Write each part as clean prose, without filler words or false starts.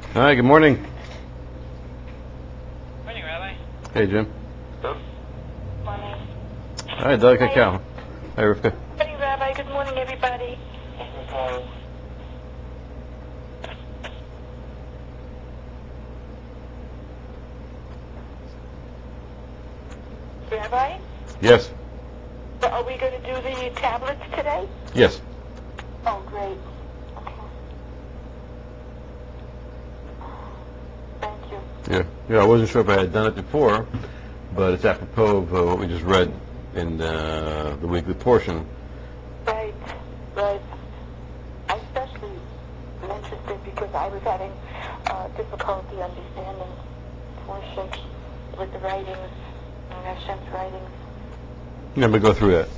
Hi, good morning. Morning, Rabbi. Hey, Jim. Morning. Hi, Doug. Hi, Hi. Cal. Hi, Rivka. Morning, Rabbi. Good morning, everybody. Rabbi, Yes. are we going to do the tablets today? Yes. Oh, great. Okay. Thank you. Yeah, I wasn't sure if I had done it before, but it's apropos of what we just read in the weekly portion. Right, right. I especially am interested because I was having difficulty understanding portion with the writings, Hashem's writings. Let me go through that.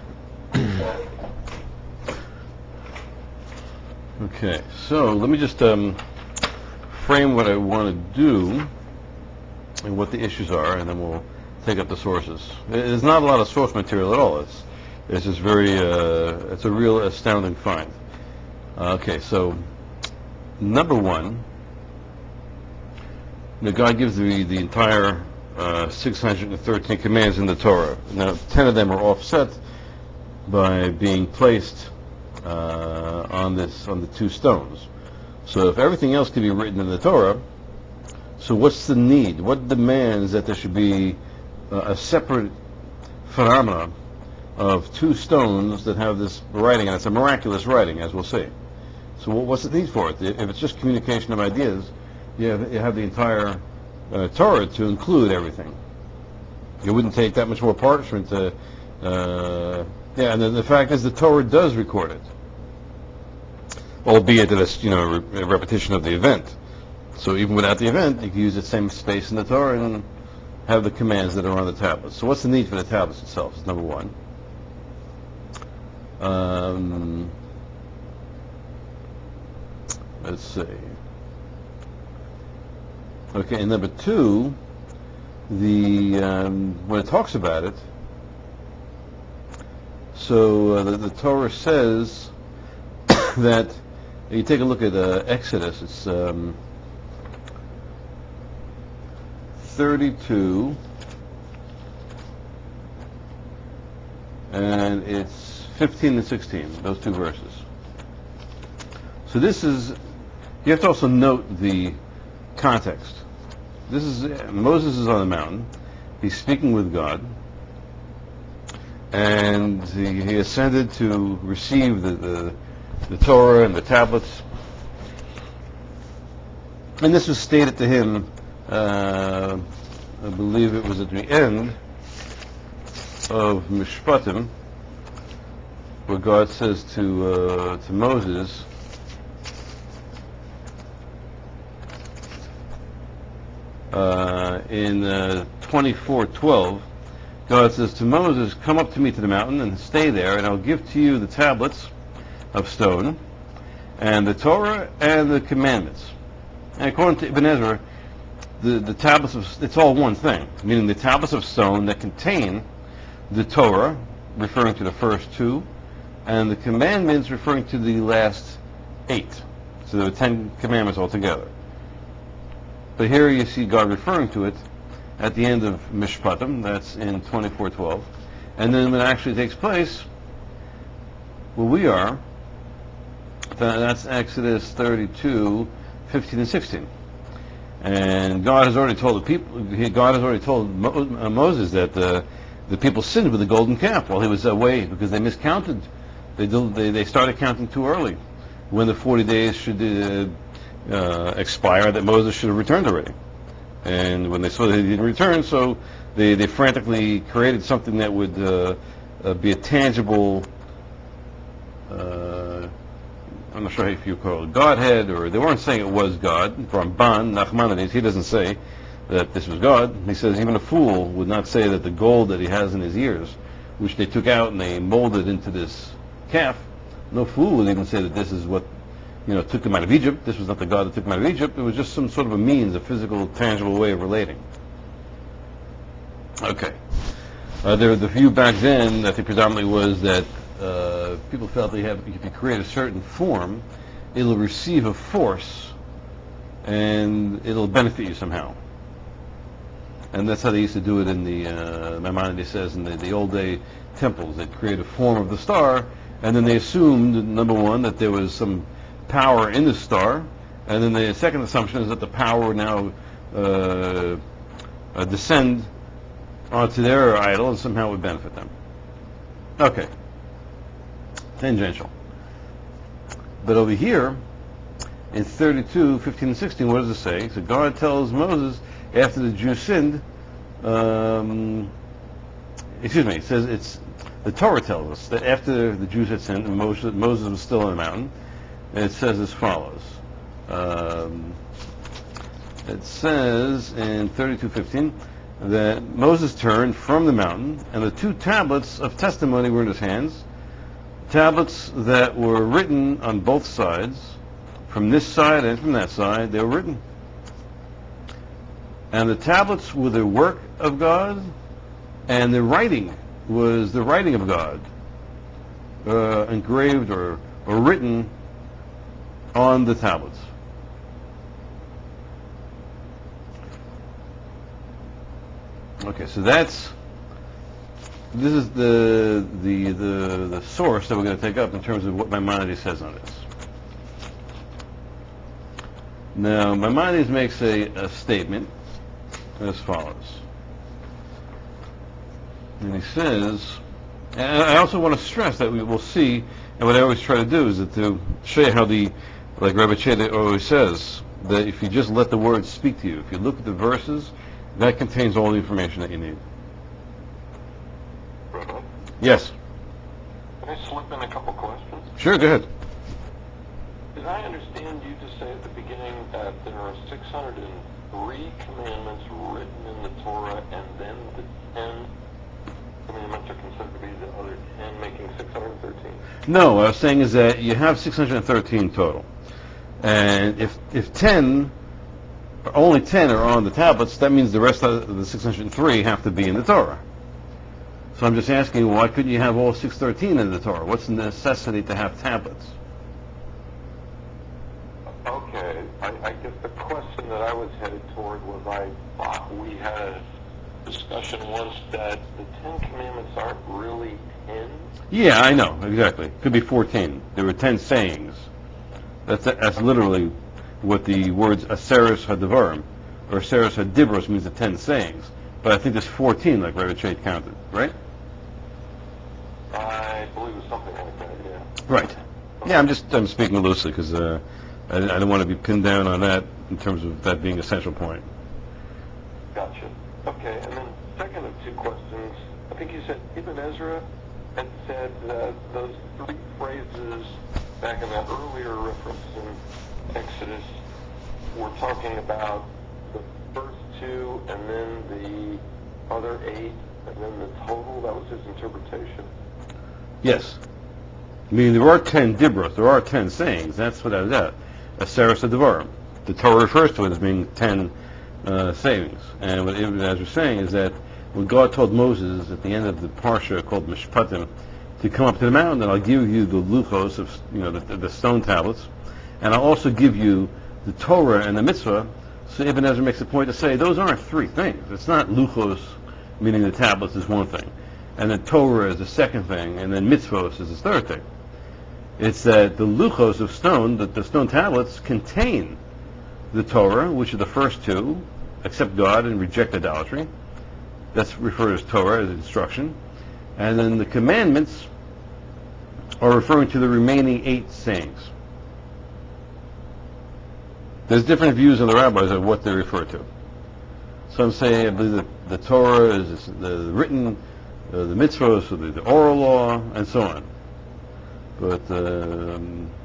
Okay, so let me just frame what I want to do and what the issues are, and then we'll take up the sources. There's not a lot of source material at all. It's just very it's a real astounding find. Okay, so number one, God gives the entire 613 commands in the Torah. Now, 10 of them are offset by being placed on the two stones. So if everything else can be written in the Torah, so what's the need? What demands that there should be a separate phenomena of two stones that have this writing, and it's a miraculous writing, as we'll see. So what's the need for it? If it's just communication of ideas, you have the entire Torah to include everything. It wouldn't take that much more parchment to. Yeah, and the fact is, the Torah does record it, albeit that it's a repetition of the event. So even without the event, you can use the same space in the Torah and have the commands that are on the tablets. So what's the need for the tablets itself? Is number one. Let's see. Okay, and number two, when it talks about it, so the Torah says that you take a look at Exodus. It's 32, and it's 15 and 16. Those two verses. So this is. You have to also note the context. This is Moses is on the mountain. He's speaking with God, and he ascended to receive the Torah and the tablets. And this was stated to him, I believe it was at the end of Mishpatim, where God says to Moses, in 24:12, God says to Moses, "Come up to me to the mountain and stay there, and I'll give to you the tablets of stone, and the Torah and the commandments." And according to Ibn Ezra, the tablets it's all one thing, meaning the tablets of stone that contain the Torah, referring to the first two, and the commandments referring to the last 8. So there are 10 commandments altogether. But here you see God referring to it at the end of Mishpatim, that's in 24:12. And then when it actually takes place, where we are, that's Exodus 32, 15 and 16. And God has already told the people. God has already told Moses that the people sinned with the golden calf while he was away because they miscounted. They started counting too early, when the 40 days should expire. That Moses should have returned already. And when they saw that he didn't return, so they frantically created something that would be a tangible. I'm not sure if you call it Godhead, or they weren't saying it was God. Ramban, Nachmanides, he doesn't say that this was God. He says even a fool would not say that the gold that he has in his ears, which they took out and they molded into this calf, no fool would even say that this is what took them out of Egypt. This was not the God that took them out of Egypt. It was just some sort of a means, a physical, tangible way of relating. Okay. The view back then, I think predominantly was that people felt if you create a certain form, it'll receive a force, and it'll benefit you somehow. And that's how they used to do it in the, Maimonides says, in the old day temples. They'd create a form of the star, and then they assumed, number one, that there was some power in the star, and then the second assumption is that the power would now descend onto their idol and somehow would benefit them. Okay. Tangential. But over here, in 32, 15, and 16, what does it say? So God tells Moses, after the Jews sinned, it says the Torah tells us that after the Jews had sinned and Moses was still on the mountain, and it says as follows. It says in 32:15 that Moses turned from the mountain, and the 2 tablets of testimony were in his hands, tablets that were written on both sides, from this side and from that side, they were written. And the tablets were the work of God, and the writing was the writing of God, engraved or written on the tablets. Okay, so this is the source that we're going to take up in terms of what Maimonides says on this. Now, Maimonides makes a statement as follows. And he says, and I also want to stress that we will see, and what I always try to do is to show you how like Rabbi Cheda always says, that if you just let the words speak to you, if you look at the verses, that contains all the information that you need. Rabbi? Yes. Can I slip in a couple questions? Sure, go ahead. Did I understand you to say at the beginning that there are 603 commandments written in the Torah, and then the 10 commandments are considered to be the other 10, making 613? No, what I was saying is that you have 613 total. And if only 10 are on the tablets, that means the rest of the 603 have to be in the Torah. So I'm just asking, why couldn't you have all 613 in the Torah? What's the necessity to have tablets? Okay, I guess the question that I was headed toward was, I thought we had a discussion once that the 10 commandments aren't really 10. Yeah, I know, exactly. Could be 14. There were 10 sayings. That's literally what the words Aseres HaDevarim, or Aseres HaDibros means the 10 sayings. But I think there's 14, like Rabbi Chait counted, right? I believe it was something like that, yeah. Right. Yeah, I'm speaking loosely because I don't want to be pinned down on that in terms of that being a central point. Gotcha. Okay, and then second of 2 questions, I think you said Ibn Ezra had said that those 3 phrases back in that earlier reference in Exodus were talking about the first 2 and then the other 8 and then the total. That was his interpretation. Yes. I mean, there are 10 dibros, there are 10 sayings. That's what I was at. Aseres HaDevarim. The Torah refers to it as being 10 sayings. And what Ibn Ezra is saying is that when God told Moses at the end of the parsha called Mishpatim to come up to the mountain, and I'll give you the luchos of the stone tablets, and I'll also give you the Torah and the mitzvah. So Ibn Ezra makes a point to say those aren't 3 things. It's not luchos, meaning the tablets, is one thing, and then Torah is the second thing, and then mitzvos is the third thing. It's that the luchos of stone, that the stone tablets, contain the Torah, which are the first 2, accept God and reject idolatry. That's referred as Torah, as instruction. And then the commandments are referring to the remaining 8 sayings. There's different views of the rabbis of what they refer to. Some say, I believe, that the Torah is the written, the mitzvahs, so the oral law, and so on. But So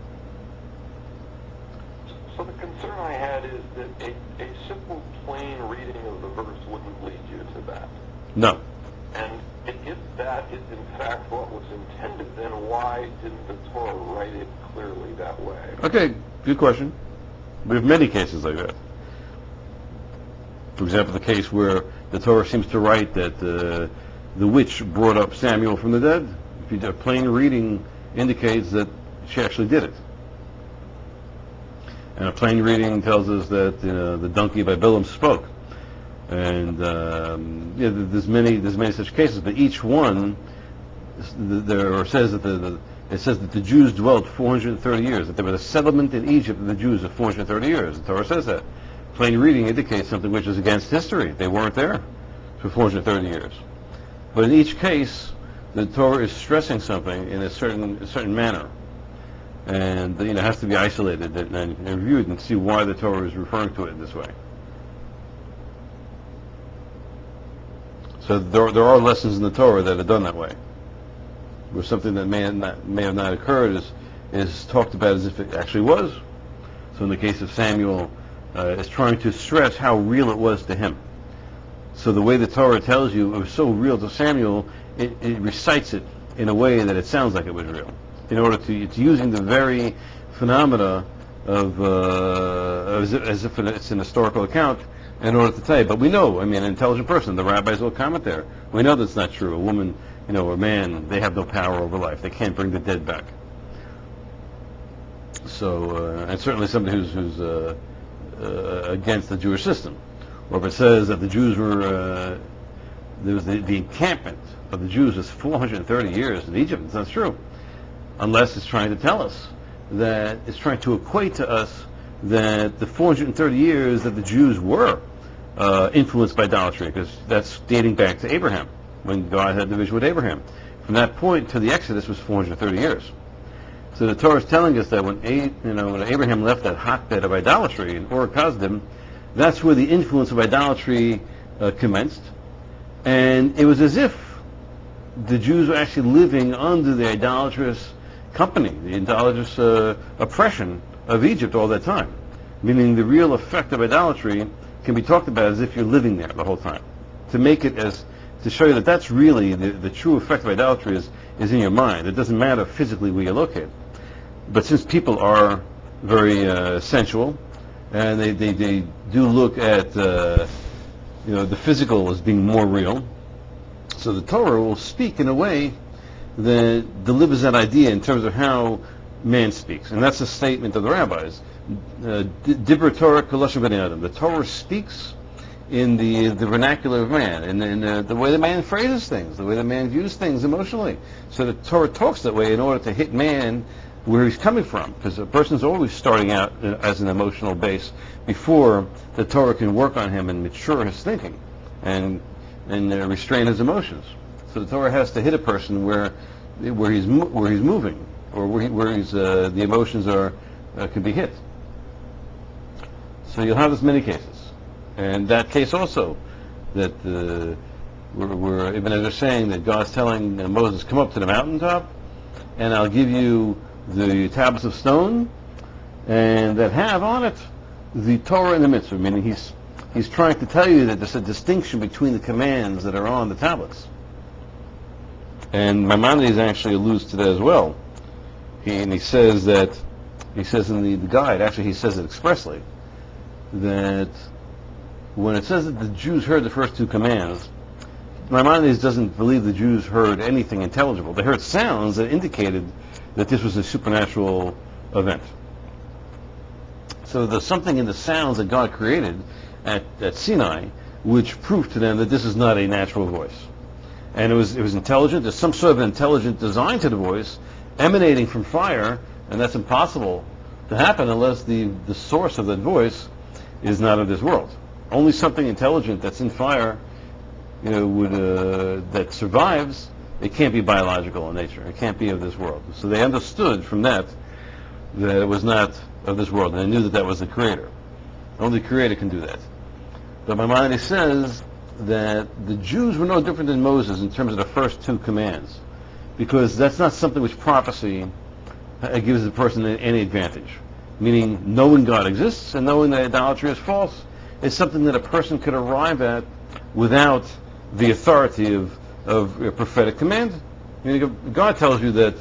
the concern I had is that a simple, plain reading of the verse wouldn't lead you to that. no. And if that is in fact what was intended, then why didn't the Torah write it clearly that way? Okay, good question. We have many cases like that. For example, the case where the Torah seems to write that the witch brought up Samuel from the dead. If a plain reading indicates that she actually did it. And a plain reading tells us that the donkey by Bilam spoke. And there's many such cases, but each one says that it says that the Jews dwelt 430 years, that there was a settlement in Egypt of the Jews of 430 years. The Torah says that. Plain reading indicates something which is against history. They weren't there for 430 years. But in each case, the Torah is stressing something in a certain manner, and it has to be isolated and reviewed and see why the Torah is referring to it in this way. So there are lessons in the Torah that are done that way, where something that may have not occurred is talked about as if it actually was. So in the case of Samuel, is trying to stress how real it was to him. So the way the Torah tells you it was so real to Samuel, it recites it in a way that it sounds like it was real. In order it's using the very phenomena of as if it's an historical account in order to tell you. But we know, an intelligent person, the rabbis will comment there. We know that's not true. A woman, or a man, they have no power over life. They can't bring the dead back. So, and certainly somebody who's against the Jewish system. Or if it says that the Jews were, there was the encampment of the Jews was 430 years in Egypt, it's not true. Unless it's trying to tell us that it's trying to equate to us that the 430 years that the Jews were influenced by idolatry, because that's dating back to Abraham, when God had the vision with Abraham. From that point to the Exodus was 430 years. So the Torah is telling us that when Abraham left that hotbed of idolatry in Ur Kasdim, that's where the influence of idolatry commenced, and it was as if the Jews were actually living under the idolatrous company, the idolatrous oppression of Egypt all that time. Meaning the real effect of idolatry can be talked about as if you're living there the whole time. To show you that that's really the true effect of idolatry is in your mind. It doesn't matter physically where you're located. But since people are very sensual, and they do look at the physical as being more real, so the Torah will speak in a way that delivers that idea in terms of how man speaks. And that's a statement of the rabbis. Dibur Torah k'lashon bnei Adam. The Torah speaks in the vernacular of man, and in the way the man phrases things, the way the man views things emotionally. So the Torah talks that way in order to hit man where he's coming from, because a person's always starting out as an emotional base before the Torah can work on him and mature his thinking and restrain his emotions. So the Torah has to hit a person where he's moving, or where the emotions can be hit. So you'll have this many cases, and that case also that where Ibn Ezra is saying that God's telling Moses, come up to the mountaintop, and I'll give you the tablets of stone, and that have on it the Torah and the mitzvah. Meaning he's trying to tell you that there's a distinction between the commands that are on the tablets. And Maimonides actually alludes to that as well. He says in the guide, actually he says it expressly, that when it says that the Jews heard the first two commands, Maimonides doesn't believe the Jews heard anything intelligible. They heard sounds that indicated that this was a supernatural event. So there's something in the sounds that God created at Sinai which proved to them that this is not a natural voice. And it was intelligent. There's some sort of intelligent design to the voice emanating from fire, and that's impossible to happen unless the source of that voice is not of this world. Only something intelligent that's in fire, that survives. It can't be biological in nature. It can't be of this world. So they understood from that it was not of this world, and they knew that was the Creator. Only the Creator can do that. But Maimonides says that the Jews were no different than Moses in terms of the first two commands, because that's not something which prophecy gives the person any advantage. Meaning, knowing God exists and knowing that idolatry is false is something that a person could arrive at without the authority of a prophetic command. Meaning, God tells you that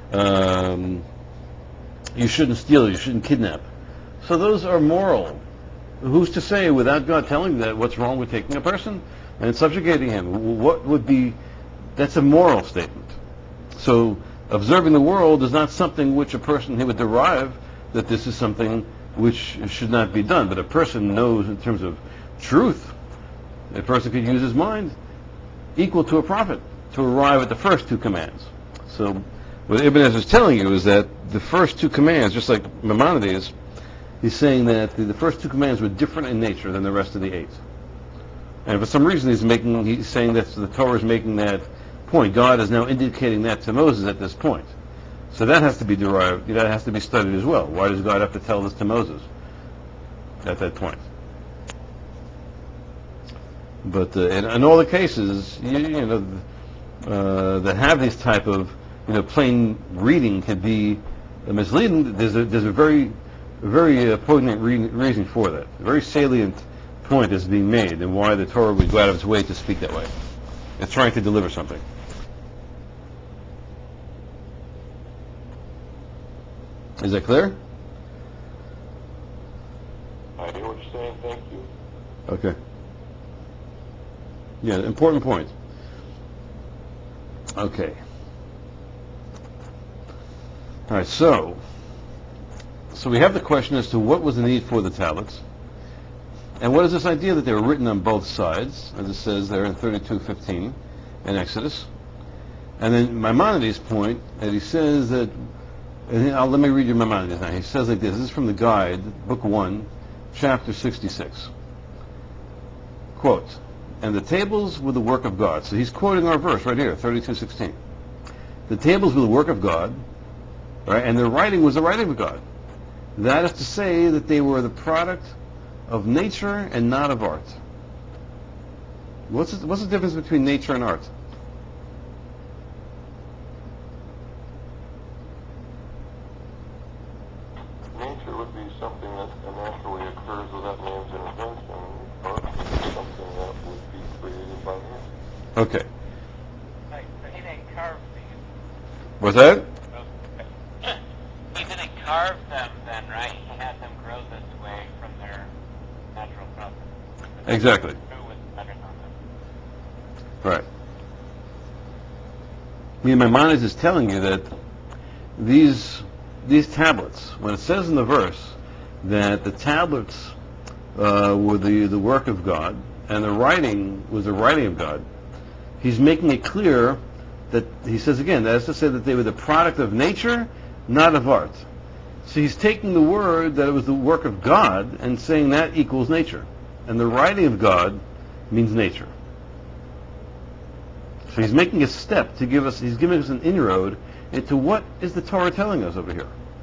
you shouldn't steal, you shouldn't kidnap. So those are moral. Who's to say, without God telling you that, what's wrong with taking a person and subjugating him? That's a moral statement. So observing the world is not something which a person would derive that this is something which should not be done. But a person knows in terms of truth, a person could use his mind equal to a prophet to arrive at the first two commands. So what Ibn Ezra is telling you is that the first two commands, just like Maimonides, he's saying that the first two commands were different in nature than the rest of the eight. And for some reason he's saying that the Torah is making that point. God is now indicating that to Moses at this point. So that has to be derived, that has to be studied as well. Why does God have to tell this to Moses at that point? But in all the cases, that have these type of, plain reading can be misleading. There's a very poignant reason for that. A very salient point is being made, and why the Torah would go out of its way to speak that way. It's trying to deliver something. Is that clear? I hear what you're saying. Thank you. Okay. Yeah, important point. Okay. All right, so we have the question as to what was the need for the tablets, and what is this idea that they were written on both sides, as it says there in 32:15 in Exodus. And then Maimonides' point, that he says that, let me read you Maimonides now. He says like this is from the Guide, Book 1, Chapter 66. Quote, "And the tables were the work of God." So he's quoting our verse right here, 32:16. The tables were the work of God, right? And the writing was the writing of God. That is to say that they were the product of nature and not of art. What's the difference between nature and art? Nature would be something that naturally occurs without man's intervention. Art would be something that would be created by man. Okay. Right, so he didn't carve these. What's that? He didn't carve them then, right? He had them grow this way from their natural process. Exactly. Who was better on them? Right. Maimonides is telling you that these tablets, when it says in the verse that the tablets were the work of God and the writing was the writing of God, he's making it clear that he says again, that is to say that they were the product of nature, not of art. So he's taking the word that it was the work of God and saying that equals nature, and the writing of God means nature. So he's making a step to give us, he's giving us an inroad into what is the Torah telling us over here.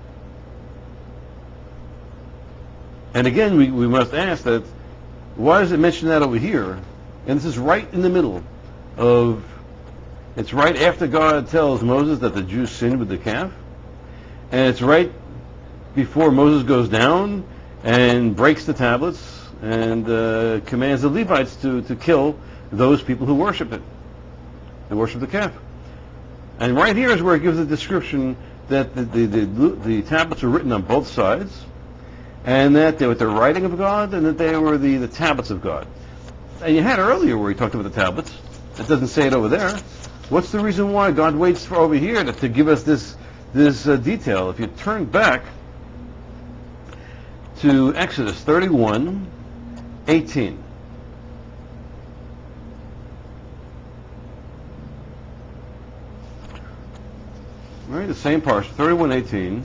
And again, we must ask that, why does it mention that over here? And this is right in the middle of, it's right after God tells Moses that the Jews sinned with the calf, and it's right before Moses goes down and breaks the tablets and commands the Levites to kill those people who worship it. They worship the calf. And right here is where it gives the description that the tablets were written on both sides, and that they were the writing of God, and that they were the tablets of God. And you had earlier where he talked about the tablets. It doesn't say it over there. What's the reason why God waits for over here to give us this detail? If you turn back to Exodus 31:18. Right, the same parsha, 31:18.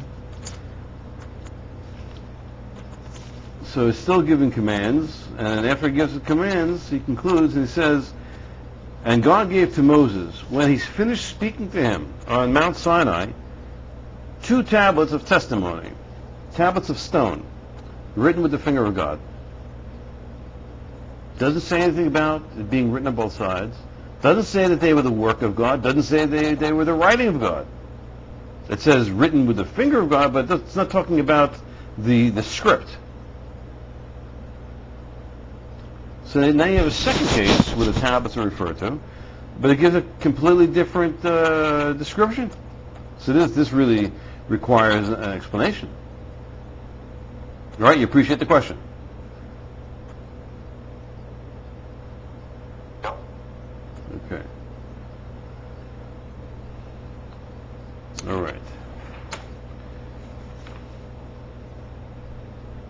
So he's still giving commands, and after he gives the commands, he concludes and he says, "And God gave to Moses, when he's finished speaking to him on Mount Sinai, 2 tablets of testimony, tablets of stone, written with the finger of God." Doesn't say anything about it being written on both sides. Doesn't say that they were the work of God. Doesn't say they were the writing of God. It says written with the finger of God, but it's not talking about the script. So now you have a second case where the tablets are referred to, but it gives a completely different description. So this really requires an explanation. All right, you appreciate the question? Yep. Okay. All right.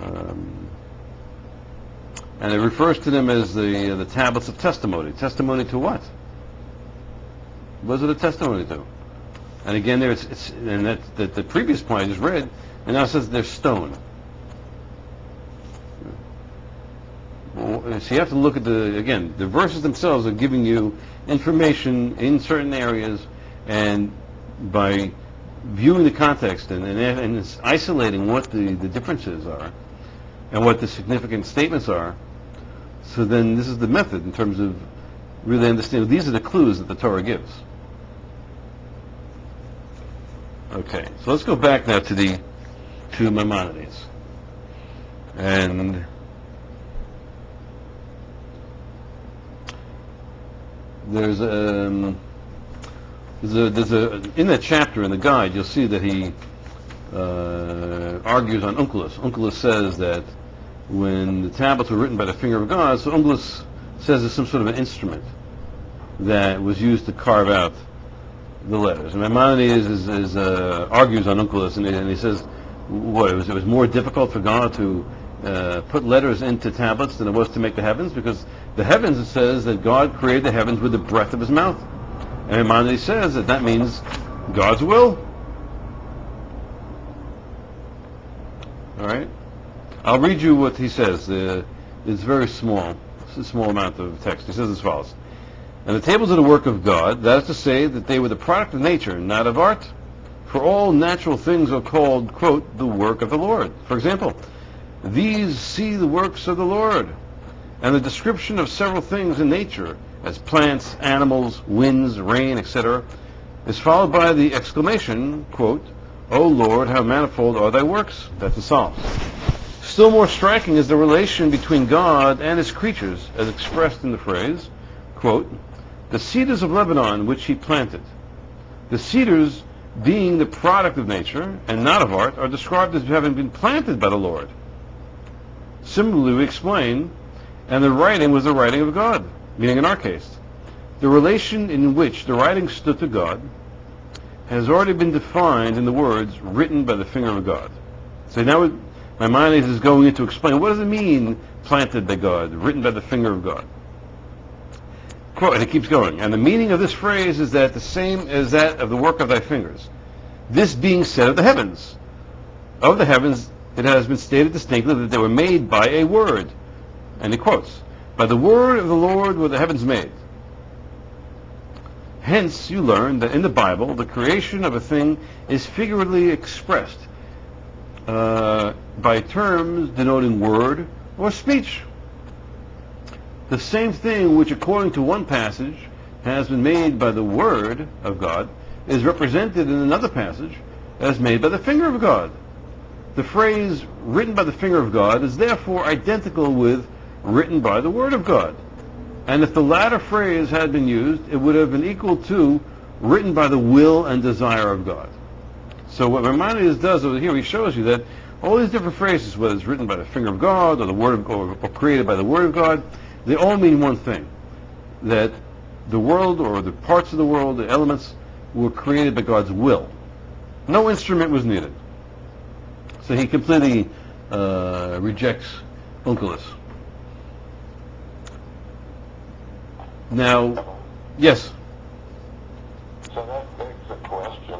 Um, and it refers to them as the tablets of testimony. Testimony to what? What is it a testimony to? And again, there and that the previous point I just read, and now it says they're stone. Well, so you have to look at the verses themselves are giving you information in certain areas, and by viewing the context and it's isolating what the differences are and what the significant statements are. So then this is the method in terms of really understanding. These are the clues that the Torah gives. Okay, so let's go back now to Maimonides. And there's a in that chapter in the guide you'll see that he argues on Onkelos. Onkelos says that when the tablets were written by the finger of God, so Onkelos says it's some sort of an instrument that was used to carve out the letters. And Maimonides argues on Onkelos, and he says, what, it was more difficult for God to put letters into tablets than it was to make the heavens, because the heavens, it says that God created the heavens with the breath of his mouth. And Maimonides says that means God's will. All right? I'll read you what he says. It's very small. It's a small amount of text. He says as follows. And the tables are the work of God, that is to say that they were the product of nature, not of art. For all natural things are called, quote, the work of the Lord. For example, these see the works of the Lord. And the description of several things in nature, as plants, animals, winds, rain, etc., is followed by the exclamation, quote, O Lord, how manifold are thy works. That's the Psalms. Still more striking is the relation between God and his creatures, as expressed in the phrase, quote, the cedars of Lebanon which he planted. The cedars, being the product of nature and not of art, are described as having been planted by the Lord. Similarly, we explain, and the writing was the writing of God, meaning in our case, the relation in which the writing stood to God has already been defined in the words written by the finger of God. So now Maimonides is going in to explain, what does it mean, planted by God, written by the finger of God? Quote, and it keeps going. And the meaning of this phrase is that the same as that of the work of thy fingers. This being said of the heavens. Of the heavens, it has been stated distinctly that they were made by a word. And he quotes, by the word of the Lord were the heavens made. Hence, you learn that in the Bible, the creation of a thing is figuratively expressed by terms denoting word or speech. The same thing which, according to one passage, has been made by the word of God is represented in another passage as made by the finger of God. The phrase written by the finger of God is therefore identical with written by the word of God. And if the latter phrase had been used, it would have been equal to written by the will and desire of God. So what Maimonides does over here, he shows you that all these different phrases, whether it's written by the finger of God or the word of, or created by the word of God, they all mean one thing, that the world or the parts of the world, the elements, were created by God's will. No instrument was needed. So he completely rejects Onkelos. Now, yes? So that begs the question,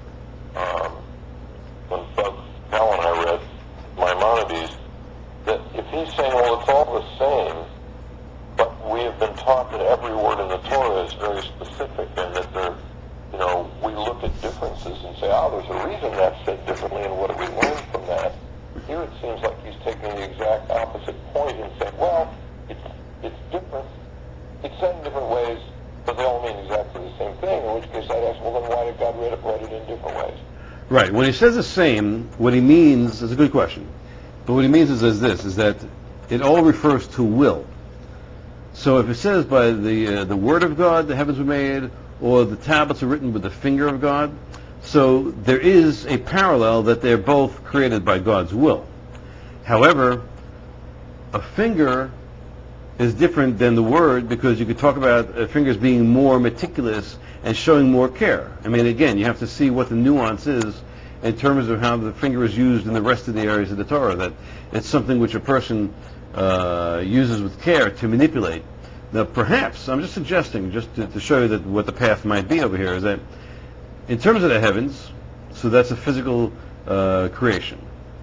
when both Hal and I read Maimonides, that if he's saying, well, it's all the same, but we have been taught that every word in the Torah is very specific, and that there, we look at differences and say, there's a reason that's said differently, and what do we learn from that? Here it seems like he's taking the exact opposite point and saying, well, it's different. It's said in different ways, but they all mean exactly the same thing, in which case I'd ask, well, then why did God write it in different ways? Right. When he says the same, what he means is a good question. But what he means is that it all refers to will. So if it says by the word of God the heavens were made, or the tablets are written with the finger of God, so there is a parallel that they're both created by God's will. However, a finger is different than the word, because you could talk about fingers being more meticulous and showing more care. I mean, again, you have to see what the nuance is in terms of how the finger is used in the rest of the areas of the Torah, that it's something which a person uses with care to manipulate. Now, perhaps, I'm just suggesting, just to show you that what the path might be over here, is that in terms of the heavens, so that's a physical creation.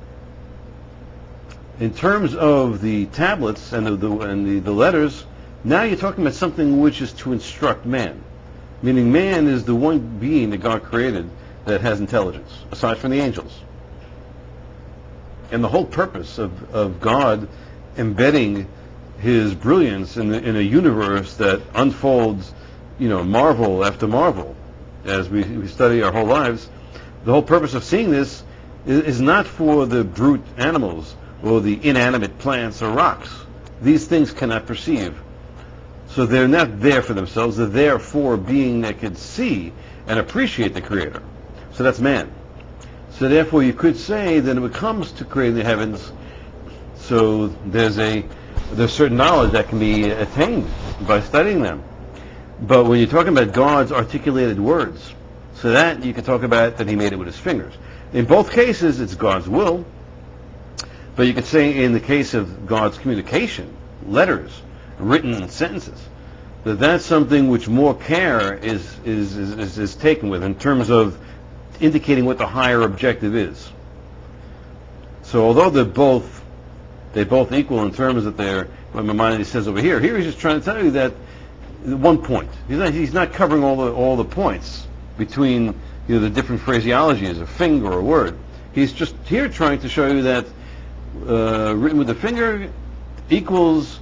In terms of the tablets and the letters, now you're talking about something which is to instruct man. Meaning man is the one being that God created that has intelligence, aside from the angels. And the whole purpose of God embedding his brilliance in a universe that unfolds, marvel after marvel, as we study our whole lives, the whole purpose of seeing this is not for the brute animals or the inanimate plants or rocks. These things cannot perceive. So they're not there for themselves. They're there for a being that could see and appreciate the Creator. So that's man. So therefore you could say that when it comes to creating the heavens, so there's certain knowledge that can be attained by studying them. But when you're talking about God's articulated words, so that you can talk about that he made it with his fingers. In both cases, it's God's will. But you could say in the case of God's communication, letters, written sentences, that's something which more care is taken with in terms of indicating what the higher objective is. So although they both equal in terms that what Maimonides says over here he's just trying to tell you that one point. He's not covering all the points between the different phraseologies, a finger or a word. He's just here trying to show you that written with the finger equals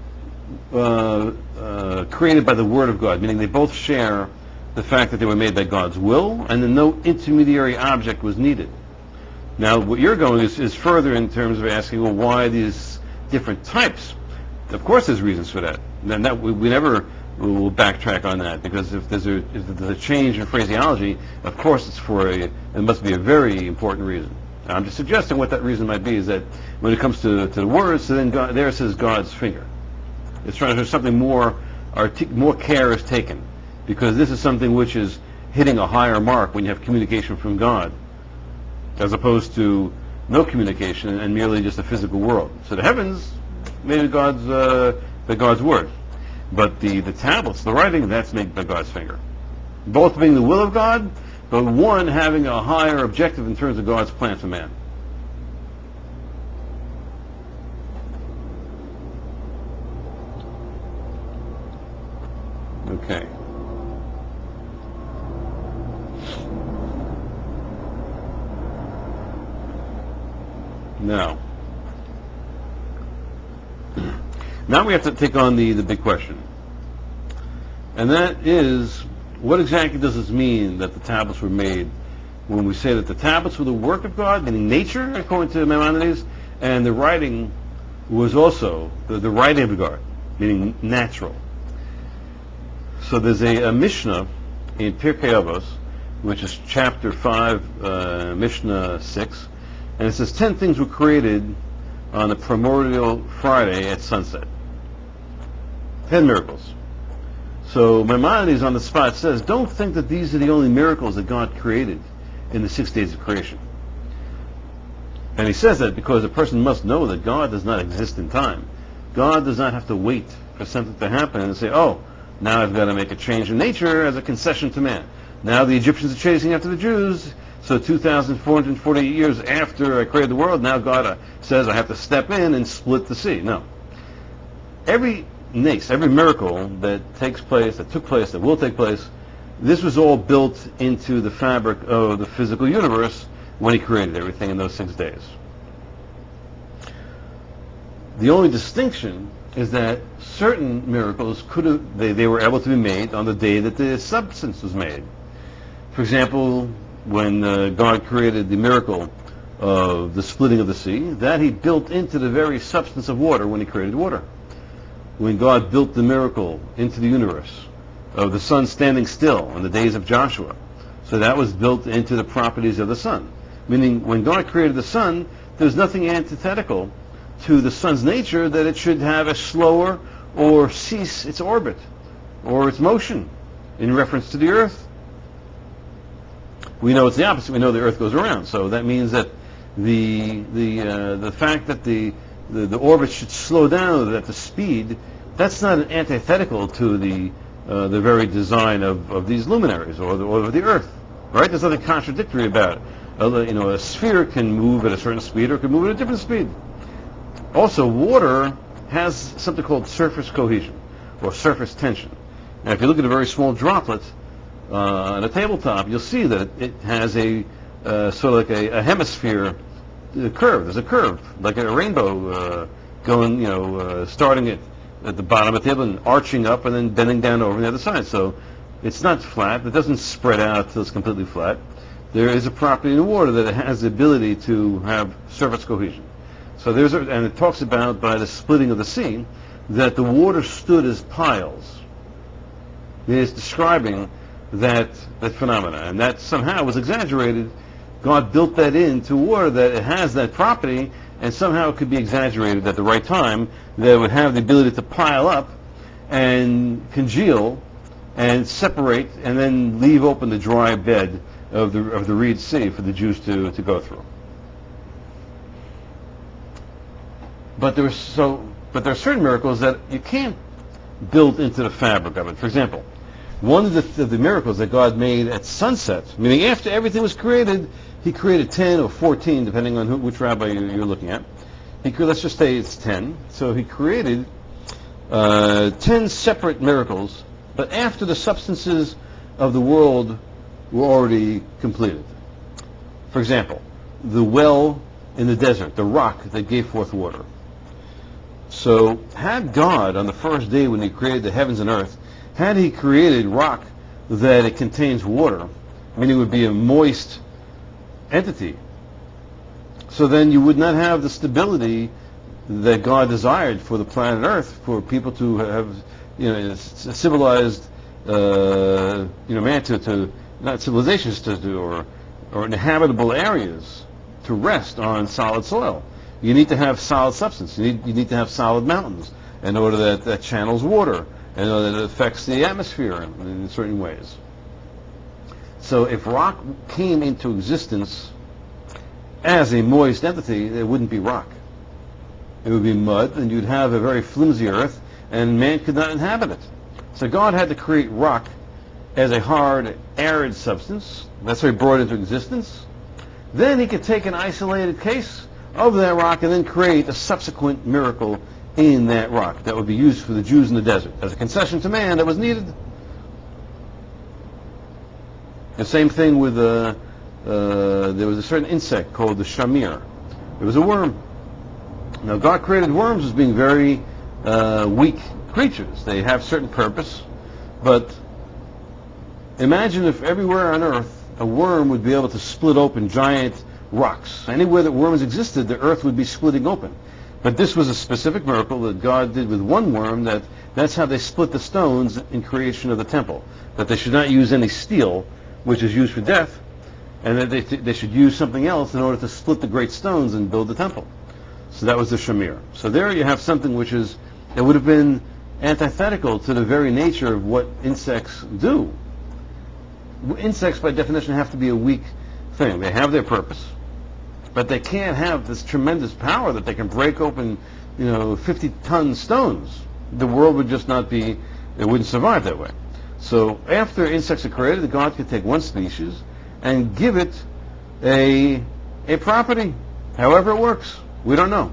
created by the Word of God, meaning they both share the fact that they were made by God's will, and then no intermediary object was needed. Now, what you're going is further in terms of asking, well, why these different types? Of course, there's reasons for that. And that we never will backtrack on that, because if there's a change in phraseology, of course, it must be a very important reason. Now, I'm just suggesting what that reason might be is that when it comes to the words, so then there it says God's finger. It's trying to show something more care is taken, because this is something which is hitting a higher mark when you have communication from God, as opposed to no communication and merely just a physical world. So the heavens, maybe God's word, but the tablets, the writing, that's made by God's finger. Both being the will of God, but one having a higher objective in terms of God's plan for man. Okay. Now we have to take on the big question. And that is, what exactly does this mean that the tablets were made when we say that the tablets were the work of God, meaning nature, according to Maimonides, and the writing was also the writing of God, meaning natural. So there's a Mishnah in Pirkei Avos, which is chapter 5, Mishnah 6, and it says 10 things were created on the primordial Friday at sunset. 10 miracles. So Maimonides on the spot says, don't think that these are the only miracles that God created in the 6 days of creation. And he says that because a person must know that God does not exist in time. God does not have to wait for something to happen and say, oh, now I've got to make a change in nature as a concession to man. Now the Egyptians are chasing after the Jews, so 2,448 years after I created the world, now God says I have to step in and split the sea. No. Every miracle that took place, that will take place, this was all built into the fabric of the physical universe when he created everything in those 6 days. The only distinction is that certain miracles they were able to be made on the day that the substance was made. For example, when God created the miracle of the splitting of the sea, that he built into the very substance of water when he created water. When God built the miracle into the universe of the sun standing still in the days of Joshua, so that was built into the properties of the sun. Meaning, when God created the sun, there's nothing antithetical to the sun's nature that it should have a slower or cease its orbit or its motion in reference to the earth. We know it's the opposite. We know the Earth goes around. So that means that the fact that the orbit should slow down at the speed, that's not an antithetical to the very design of these luminaries or the Earth, right? There's nothing contradictory about it. A sphere can move at a certain speed or it can move at a different speed. Also, water has something called surface cohesion or surface tension. Now, if you look at a very small droplet on a tabletop, you'll see that it has a sort of like a hemisphere curve. There's a curve, like a rainbow going, starting at the bottom of the table and arching up and then bending down over the other side. So it's not flat. It doesn't spread out until it's completely flat. There is a property in the water that it has the ability to have surface cohesion. So and it talks about by the splitting of the sea that the water stood as piles. It is describing that phenomena, and that somehow was exaggerated. God built that into water, that it has that property, and somehow it could be exaggerated at the right time, that it would have the ability to pile up and congeal and separate and then leave open the dry bed of the Reed Sea for the Jews to go through. But there are certain miracles that you can't build into the fabric of it. For example, one of the miracles that God made at sunset, meaning after everything was created, He created 10 or 14, depending on which rabbi you're looking at. Let's just say it's 10. So He created 10 separate miracles, but after the substances of the world were already completed. For example, the well in the desert, the rock that gave forth water. So had God, on the first day when He created the heavens and earth, had He created rock that it contains water, meaning it would be a moist entity, so then you would not have the stability that God desired for the planet Earth, for people to have, a civilized, man to not civilizations to do, or inhabitable areas to rest on solid soil. You need to have solid substance. You need to have solid mountains in order that channels water, in order that it affects the atmosphere in certain ways. So if rock came into existence as a moist entity, it wouldn't be rock. It would be mud, and you'd have a very flimsy earth, and man could not inhabit it. So God had to create rock as a hard, arid substance. That's why He brought it into existence. Then He could take an isolated case of that rock and then create a subsequent miracle in that rock that would be used for the Jews in the desert as a concession to man that was needed. The same thing with there was a certain insect called the shamir. It was a worm. Now God created worms as being very weak creatures. They have certain purpose, but imagine if everywhere on earth a worm would be able to split open giant rocks. Anywhere that worms existed, the earth would be splitting open. But this was a specific miracle that God did with one worm. That's how they split the stones in creation of the temple. That they should not use any steel, which is used for death, and that they should use something else in order to split the great stones and build the temple. So that was the shamir. So there you have something that would have been antithetical to the very nature of what insects do. Insects, by definition, have to be a weak thing. They have their purpose, but they can't have this tremendous power that they can break open, 50-ton stones. The world would just not be, it wouldn't survive that way. So after insects are created, God could take one species and give it a property. However it works, we don't know.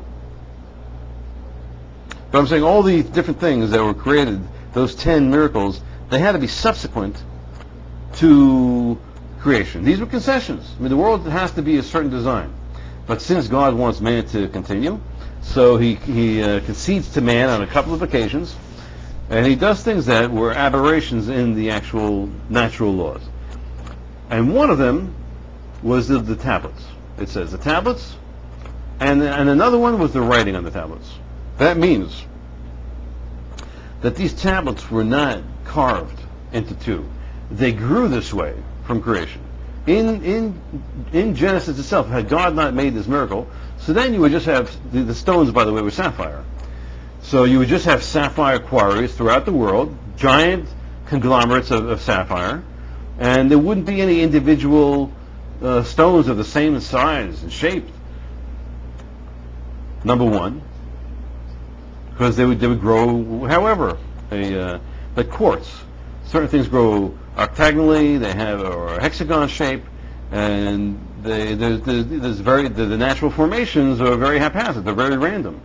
But I'm saying all these different things that were created, those 10 miracles, they had to be subsequent to creation. These were concessions. I mean, the world has to be a certain design. But since God wants man to continue, so he concedes to man on a couple of occasions, and He does things that were aberrations in the actual natural laws. And one of them was the tablets. It says the tablets, and another one was the writing on the tablets. That means that these tablets were not carved into two. They grew this way from creation. In Genesis itself, had God not made this miracle, so then you would just have, the stones, by the way, were sapphire. So you would just have sapphire quarries throughout the world, giant conglomerates of sapphire, and there wouldn't be any individual stones of the same size and shape. Number one, because they would grow however, like quartz. Certain things grow octagonally, they have or a hexagon shape, and the natural formations are very haphazard, they're very random.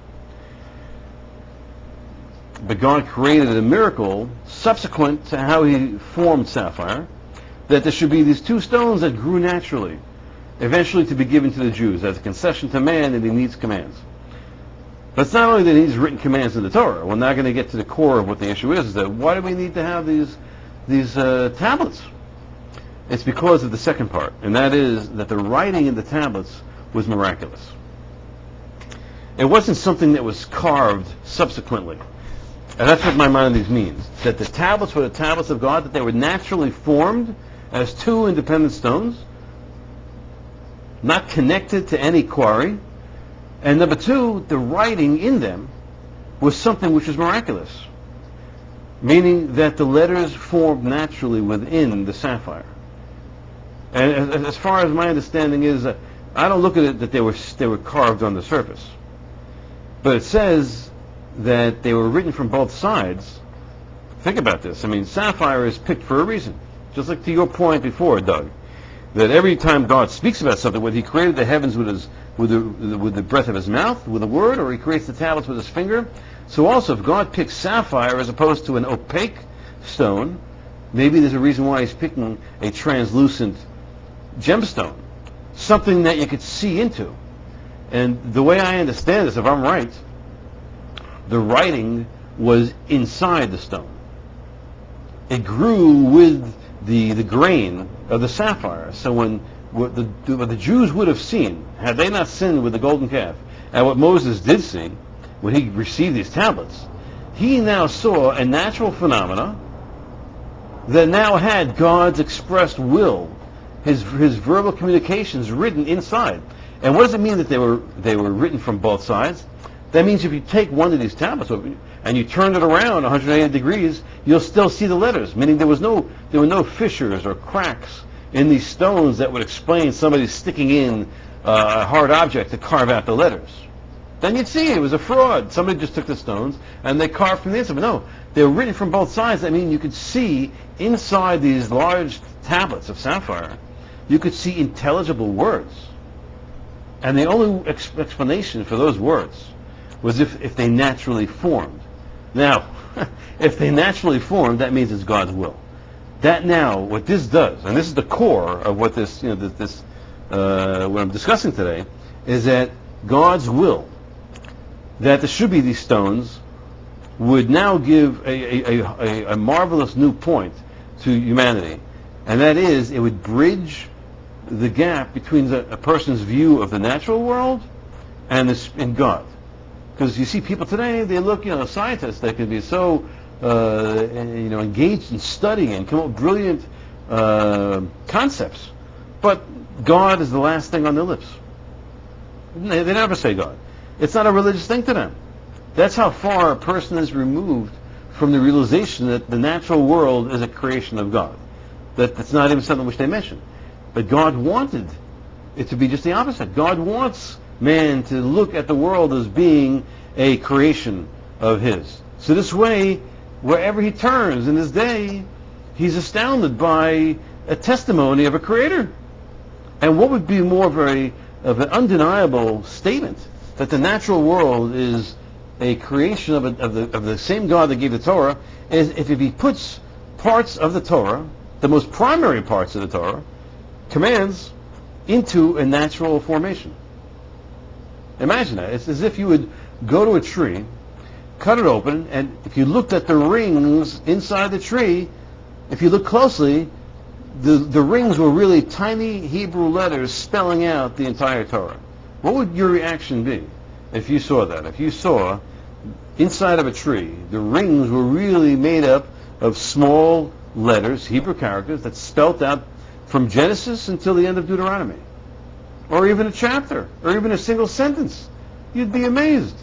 But God created a miracle subsequent to how he formed sapphire, that there should be these two stones that grew naturally, eventually to be given to the Jews as a concession to man that he needs commands. But it's not only that he needs written commands in the Torah. We're not going to get to the core of what the issue is that why do we need to have these tablets? It's because of the second part, and that is that the writing in the tablets was miraculous. It wasn't something that was carved subsequently. And that's what Maimonides means, that the tablets were the tablets of God, that they were naturally formed as two independent stones, not connected to any quarry. And number two, the writing in them was something which was miraculous, meaning that the letters formed naturally within the sapphire. And as far as my understanding is, I don't look at it that they were carved on the surface, but it says that they were written from both sides. Think about this. I mean, sapphire is picked for a reason. Just like to your point before, Doug, that every time God speaks about something, whether he created the heavens with the breath of his mouth, with a word, or he creates the tablets with his finger, so also if God picks sapphire as opposed to an opaque stone, maybe there's a reason why he's picking a translucent gemstone, something that you could see into. And the way I understand this, if I'm right, the writing was inside the stone. It grew with the grain of the sapphire. So what the Jews would have seen, had they not sinned with the golden calf, and what Moses did see when he received these tablets, he now saw a natural phenomena that now had God's expressed will, his verbal communications written inside. And what does it mean that they were written from both sides? That means if you take one of these tablets and you turn it around 180 degrees, you'll still see the letters. Meaning there were no fissures or cracks in these stones that would explain somebody sticking in a hard object to carve out the letters. Then you'd see it was a fraud. Somebody just took the stones and they carved from the inside. But no, they were written from both sides. That means you could see inside these large tablets of sapphire, you could see intelligible words. And the only explanation for those words was if they naturally formed. Now, if they naturally formed, that means it's God's will. That now, what this does, and this is the core of what what I'm discussing today, is that God's will, that there should be these stones, would now give a marvelous new point to humanity, and that is it would bridge the gap between a person's view of the natural world and God. Because you see people today, they look, scientists, they can be so, engaged in studying and come up with brilliant concepts. But God is the last thing on their lips. They never say God. It's not a religious thing to them. That's how far a person is removed from the realization that the natural world is a creation of God. That's not even something which they mention. But God wanted it to be just the opposite. God wants man to look at the world as being a creation of his. So this way, wherever he turns in his day, he's astounded by a testimony of a creator. And what would be more of an undeniable statement that the natural world is a creation of the same God that gave the Torah, is if he puts parts of the Torah, the most primary parts of the Torah, commands, into a natural formation. Imagine that. It's as if you would go to a tree, cut it open, and if you looked at the rings inside the tree, if you look closely, the rings were really tiny Hebrew letters spelling out the entire Torah. What would your reaction be if you saw that? If you saw inside of a tree, the rings were really made up of small letters, Hebrew characters, that spelt out from Genesis until the end of Deuteronomy, or even a chapter, or even a single sentence. You'd be amazed.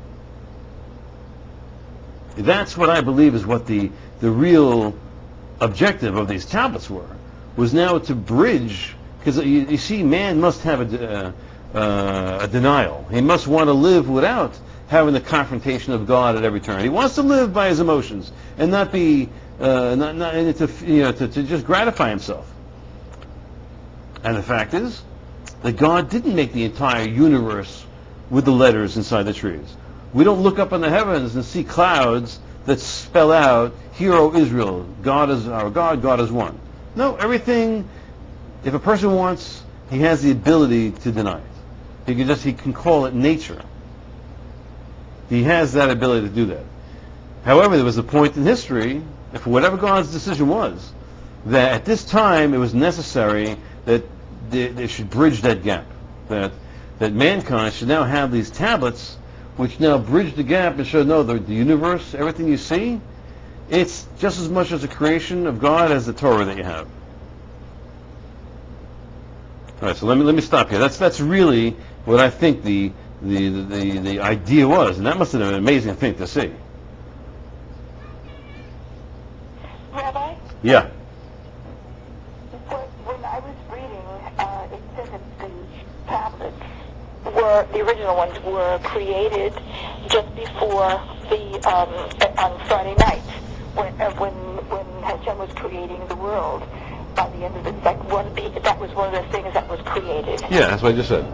That's what I believe is what the real objective of these tablets was now to bridge Because you see, man must have a denial. He must want to live without having the confrontation of God at every turn. He wants to live by his emotions and not be to just gratify himself. And the fact is that God didn't make the entire universe with the letters inside the trees. We don't look up in the heavens and see clouds that spell out, "Hear, O Israel, God is our God, God is one." No, everything, if a person wants, he has the ability to deny it. He can call it nature. He has that ability to do that. However, there was a point in history, for whatever God's decision was, that at this time it was necessary that they should bridge that gap. That mankind should now have these tablets which now bridge the gap and show, no, the universe, everything you see, it's just as much as a creation of God as the Torah that you have. All right, so let me stop here. That's really what I think the idea was, and that must have been an amazing thing to see. Rabbi? Yeah. When I was reading, it said that the tablets the original ones were created just before on Friday night, when Hashem was creating the world. By the end of it, that was one of the things that was created. Yeah, that's what I just said.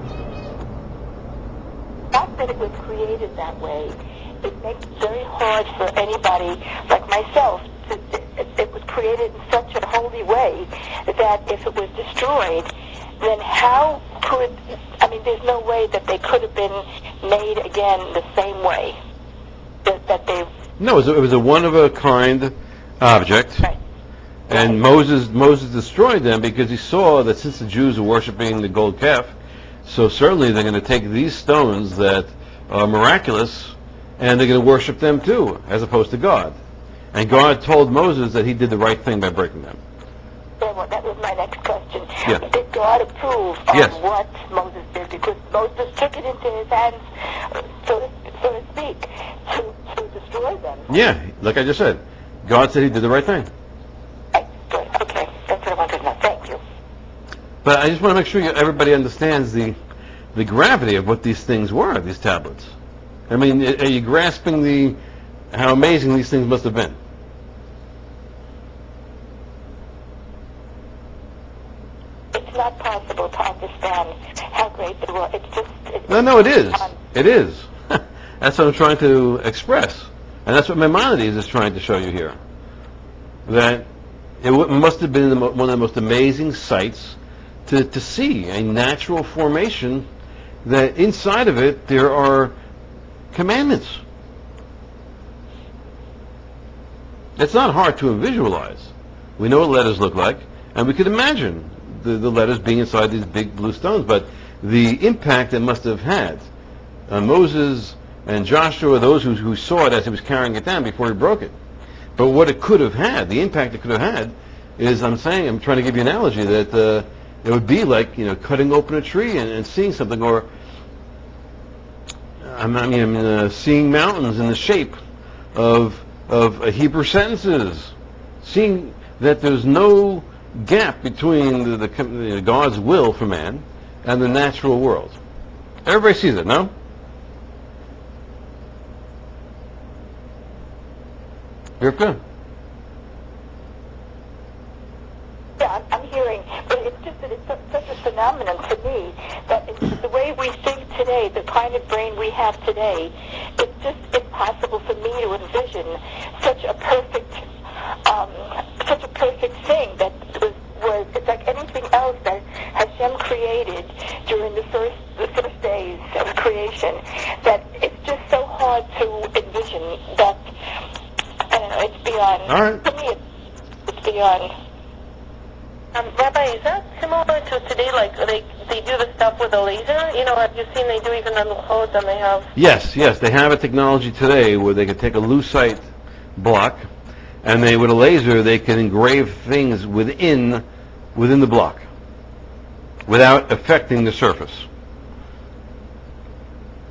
The fact that it was created that way, it makes it very hard for anybody like myself. It was created in such a holy way that if it was destroyed, then how could, there's no way that they could have been made again the same way that they... No, it was a one-of-a-kind object. Right. And Moses destroyed them because he saw that since the Jews are worshiping the gold calf, so certainly they're going to take these stones that are miraculous and they're going to worship them too, as opposed to God. And God told Moses that he did the right thing by breaking them. Well, that was my next question. Yeah. Did God approve of Yes. what Moses did? Because Moses took it into his hands, so to speak, to destroy them. Yeah, like I just said, God said he did the right thing. Good. Okay. That's what I wanted to know. Thank you. But I just want to make sure everybody understands the gravity of what these things were, these tablets. I mean, are you grasping how amazing these things must have been? It's not possible to understand how great they were. It's just... No, it is. It is. That's what I'm trying to express. And that's what Maimonides is trying to show you here. That it must have been one of the most amazing sights to see, a natural formation that inside of it there are commandments. It's not hard to visualize. We know what letters look like, and we could imagine the letters being inside these big blue stones, but the impact it must have had on Moses and Joshua, those who saw it as he was carrying it down before he broke it. But what it could have had, the impact it could have had, is I'm trying to give you an analogy that it would be like cutting open a tree and seeing something, or seeing mountains in the shape of Hebrew sentences, seeing that there's no gap between the God's will for man and the natural world. Everybody sees it, no? You're good. Yeah, I'm hearing, but it's just that it's such a phenomenon to me that the way we think today, the kind of brain we have today, it's just impossible for me to envision such a perfect thing that was it's like anything else that Hashem created during the first days of creation. That it's just so hard to envision that. I don't know. It's beyond. All right. To me, it's beyond. Rabbi, is that similar to today? Like they do the stuff with a laser? Have you seen they do even on the clothes and they have... Yes, they have a technology today where they can take a lucite block, and with a laser they can engrave things within the block without affecting the surface.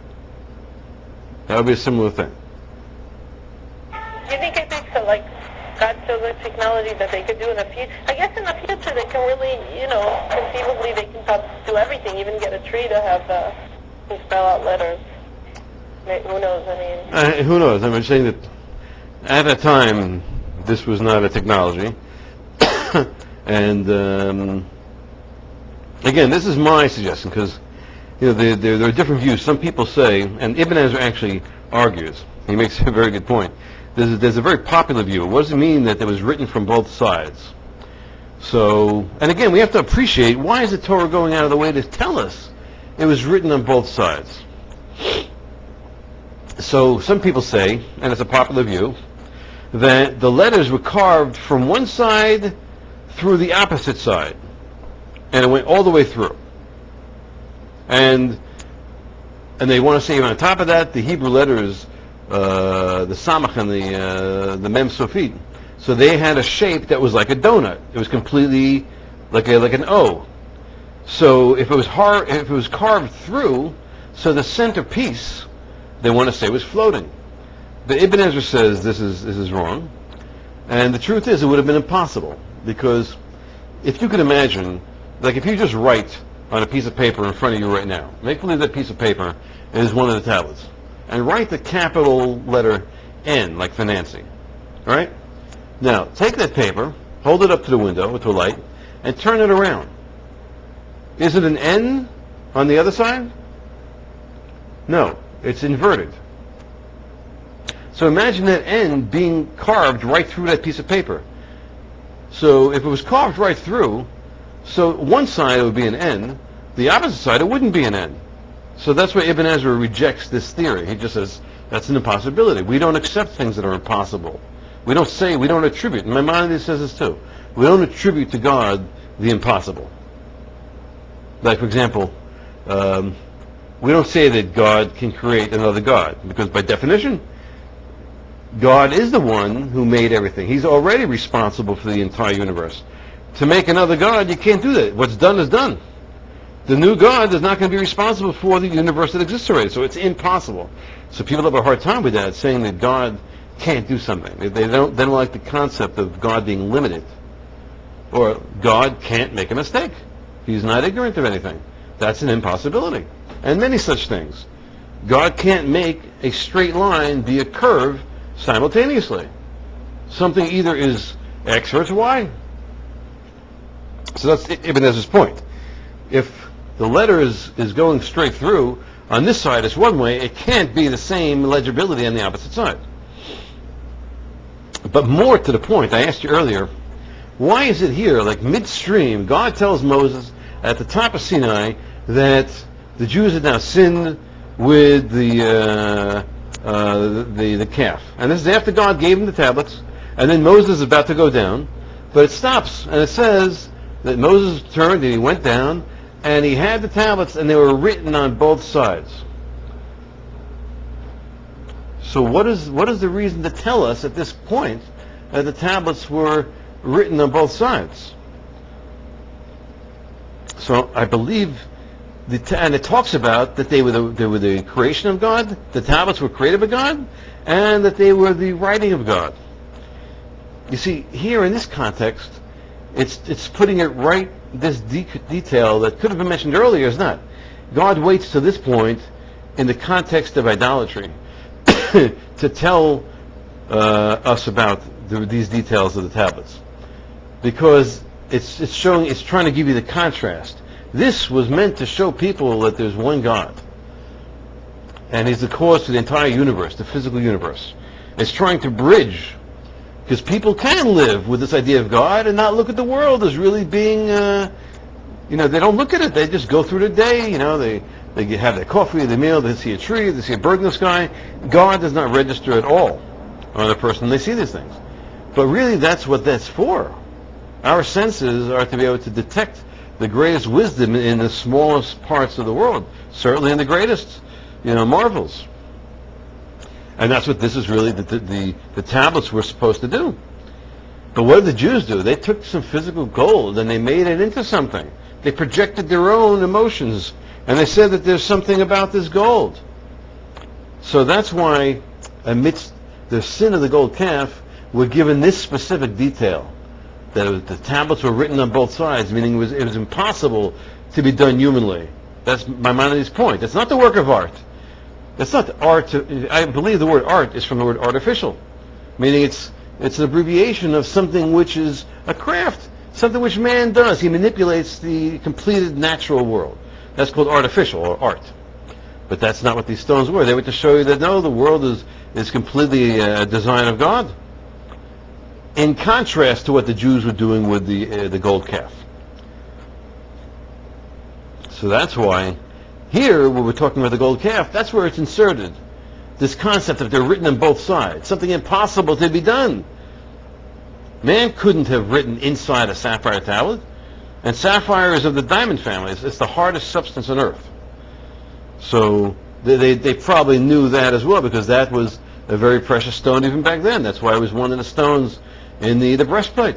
That would be a similar thing. Do you think it takes got so good technology that they could do in the future. I guess in the future they can really, conceivably they can do everything, even get a tree to have to spell out letters. Who knows? I mean, Who knows? I'm saying that at that time, this was not a technology. And again, this is my suggestion because there are different views. Some people say, and Ibn Ezra actually argues. He makes a very good point. There's a very popular view. What does it mean that it was written from both sides? So, and again, we have to appreciate, why is the Torah going out of the way to tell us it was written on both sides? So some people say, and it's a popular view, that the letters were carved from one side through the opposite side, and it went all the way through. And they want to say on top of that, the Hebrew letters, the Samach and the Mem Sofit, so they had a shape that was like a donut. It was completely like an O. So if it was carved through, so the centerpiece, they want to say, was floating. But Ibn Ezra says this is wrong, and the truth is it would have been impossible, because if you could imagine, like if you just write on a piece of paper in front of you right now, make believe that piece of paper is one of the tablets, and write the capital letter N, like for Nancy, right? Now take that paper, hold it up to the window or to a light, and turn it around. Is it an N on the other side? No, it's inverted. So imagine that N being carved right through that piece of paper. So if it was carved right through, so one side it would be an N, the opposite side it wouldn't be an N. So that's why Ibn Ezra rejects this theory. He just says that's an impossibility. We don't accept things that are impossible. We don't attribute. And Maimonides says this too. We don't attribute to God the impossible. Like, for example, we don't say that God can create another God, because by definition, God is the one who made everything. He's already responsible for the entire universe. To make another God, you can't do that. What's done is done. The new God is not going to be responsible for the universe that exists already, so it's impossible. So people have a hard time with that, saying that God can't do something. They don't like the concept of God being limited. Or God can't make a mistake. He's not ignorant of anything. That's an impossibility. And many such things. God can't make a straight line be a curve simultaneously. Something either is X or it's Y. So that's Ibn Ezra's point. If the letter is going straight through, on this side it's one way, it can't be the same legibility on the opposite side. But more to the point, I asked you earlier, why is it here, like midstream, God tells Moses at the top of Sinai that the Jews had now sinned with the calf. And this is after God gave him the tablets, and then Moses is about to go down, but it stops, and it says that Moses turned and he went down, and he had the tablets, and they were written on both sides. So what is the reason to tell us at this point that the tablets were written on both sides? So I believe, and it talks about that they were the creation of God, the tablets were created by God, and that they were the writing of God. You see, here in this context, it's putting it right, this detail that could have been mentioned earlier is not. God waits to this point in the context of idolatry to tell us about these details of the tablets, because it's trying to give you the contrast. This was meant to show people that there's one God, and He's the cause for the entire universe, the physical universe. It's trying to bridge, because people can live with this idea of God and not look at the world as really being, they don't look at it. They just go through the day. They have their coffee, their meal. They see a tree, they see a bird in the sky. God does not register at all on a person. They see these things, but really, that's what that's for. Our senses are to be able to detect the greatest wisdom in the smallest parts of the world, certainly in the greatest, marvels. And that's what this is really, the tablets were supposed to do. But what did the Jews do? They took some physical gold and they made it into something. They projected their own emotions, and they said that there's something about this gold. So that's why, amidst the sin of the gold calf, were given this specific detail, that the tablets were written on both sides, meaning it was impossible to be done humanly. That's Maimonides' point. It's not the work of art. It's not art. I believe the word art is from the word artificial, meaning it's an abbreviation of something which is a craft, something which man does. He manipulates the completed natural world. That's called artificial or art. But that's not what these stones were. They were to show you that no, the world is completely a design of God. In contrast to what the Jews were doing with the gold calf. So that's why here, when we're talking about the gold calf, that's where it's inserted. This concept that they're written on both sides, something impossible to be done. Man couldn't have written inside a sapphire tablet, and sapphire is of the diamond family. It's the hardest substance on earth. So they probably knew that as well, because that was a very precious stone even back then. That's why it was one of the stones in the breastplate.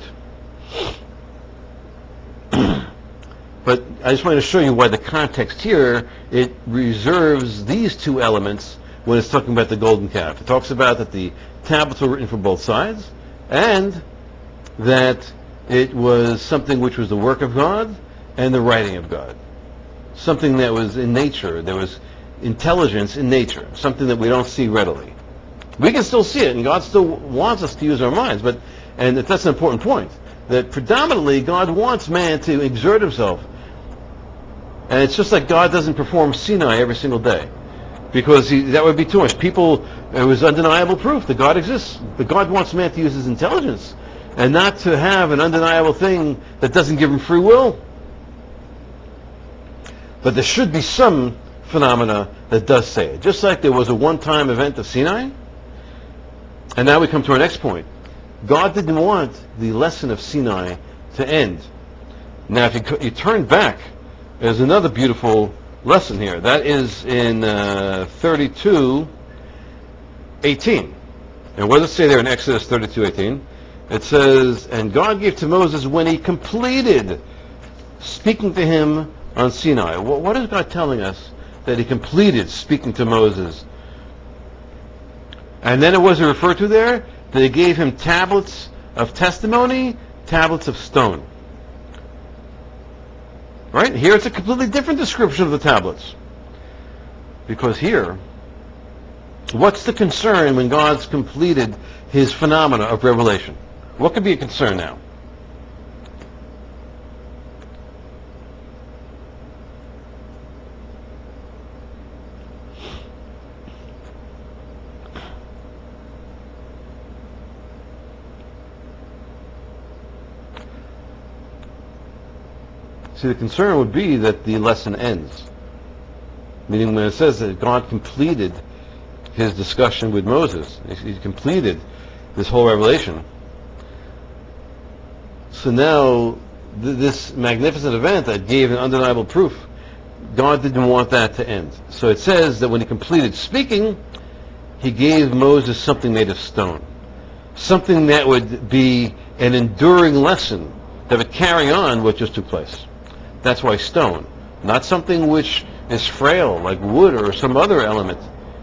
But I just want to show you why the context here, it reserves these two elements when it's talking about the golden calf. It talks about that the tablets were written from both sides, and that it was something which was the work of God and the writing of God. Something that was in nature. There was intelligence in nature. Something that we don't see readily. We can still see it, and God still wants us to use our minds, and that's an important point, that predominantly God wants man to exert himself. And it's just like God doesn't perform Sinai every single day, because that would be too much. It was undeniable proof that God exists, but God wants man to use his intelligence, and not to have an undeniable thing that doesn't give him free will. But there should be some phenomena that does say it. Just like there was a one-time event of Sinai. And now we come to our next point. God didn't want the lesson of Sinai to end. Now if you turn back, there's another beautiful lesson here. That is in 32:18. And what does it say there in Exodus 32:18? It says, "And God gave to Moses when he completed speaking to him on Sinai." What is God telling us that he completed speaking to Moses? And then it was referred to there that he gave him tablets of testimony, tablets of stone. Right? Here it's a completely different description of the tablets. Because here, what's the concern when God's completed his phenomena of revelation? What could be a concern now? See, the concern would be that the lesson ends. Meaning when it says that God completed his discussion with Moses, he completed this whole revelation. So now, this magnificent event that gave an undeniable proof, God didn't want that to end. So it says that when he completed speaking, he gave Moses something made of stone. Something that would be an enduring lesson that would carry on what just took place. That's why stone, not something which is frail like wood or some other element.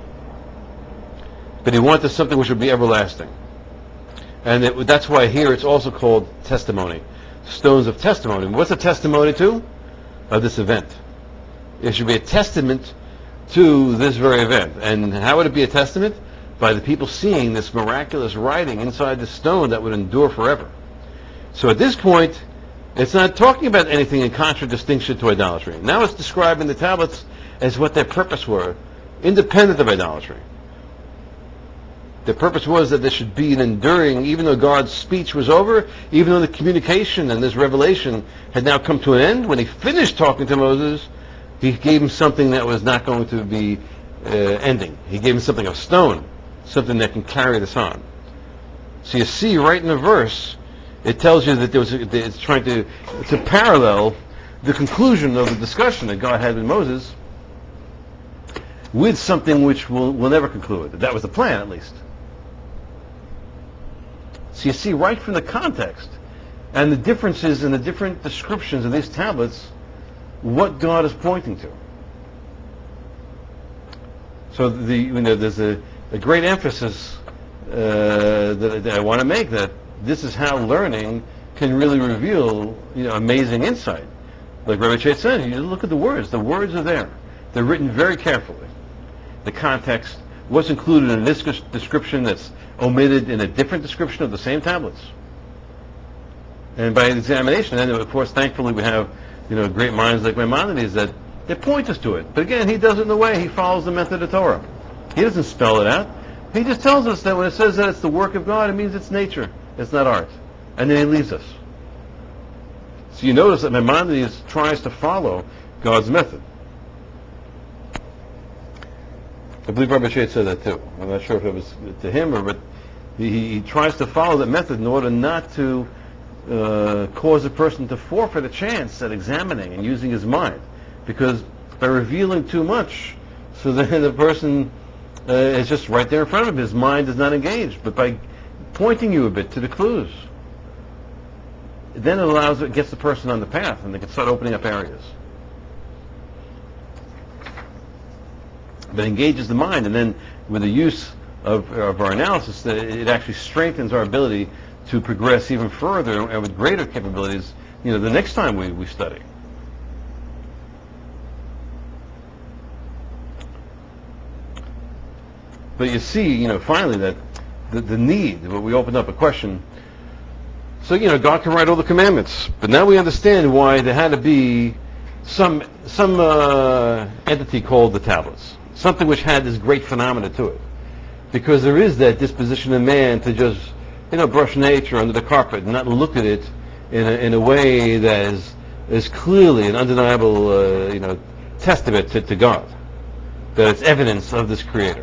But he wanted something which would be everlasting. And that's why here it's also called testimony. Stones of testimony. What's a testimony to? Of this event. It should be a testament to this very event. And how would it be a testament? By the people seeing this miraculous writing inside the stone that would endure forever. So at this point, it's not talking about anything in contradistinction to idolatry. Now it's describing the tablets as what their purpose were, independent of idolatry. The purpose was that there should be an enduring, even though God's speech was over, even though the communication and this revelation had now come to an end, when he finished talking to Moses, he gave him something that was not going to be ending. He gave him something of stone, something that can carry this on. So you see right in the verse, it tells you that it's trying to parallel the conclusion of the discussion that God had with Moses with something which will never conclude. That was the plan, at least. So you see right from the context and the differences in the different descriptions of these tablets what God is pointing to. So there's a great emphasis that I want to make, that this is how learning can really reveal, amazing insight. Like Rabbi Chait said, you look at the words. The words are there. They're written very carefully. The context, what's included in this description that's omitted in a different description of the same tablets. And by examination, and of course, thankfully, we have, great minds like Maimonides that they point us to it. But again, he does it in the way he follows the method of Torah. He doesn't spell it out. He just tells us that when it says that it's the work of God, it means it's nature. It's not art. And then he leaves us. So you notice that Maimonides tries to follow God's method. I believe Rabbi Shade said that too. I'm not sure if it was to him or, but he tries to follow that method in order not to cause a person to forfeit a chance at examining and using his mind, because by revealing too much, so then the person is just right there in front of him. His mind is not engaged. But by pointing you a bit to the clues, then it gets the person on the path, and they can start opening up areas. But engages the mind, and then with the use of our analysis, it actually strengthens our ability to progress even further and with greater capabilities, the next time we study. But you see, finally that the need, when we opened up a question, so, God can write all the commandments, but now we understand why there had to be some entity called the tablets, something which had this great phenomena to it, because there is that disposition in man to just, brush nature under the carpet and not look at it in a way that is clearly an undeniable, testament to God, that it's evidence of this Creator.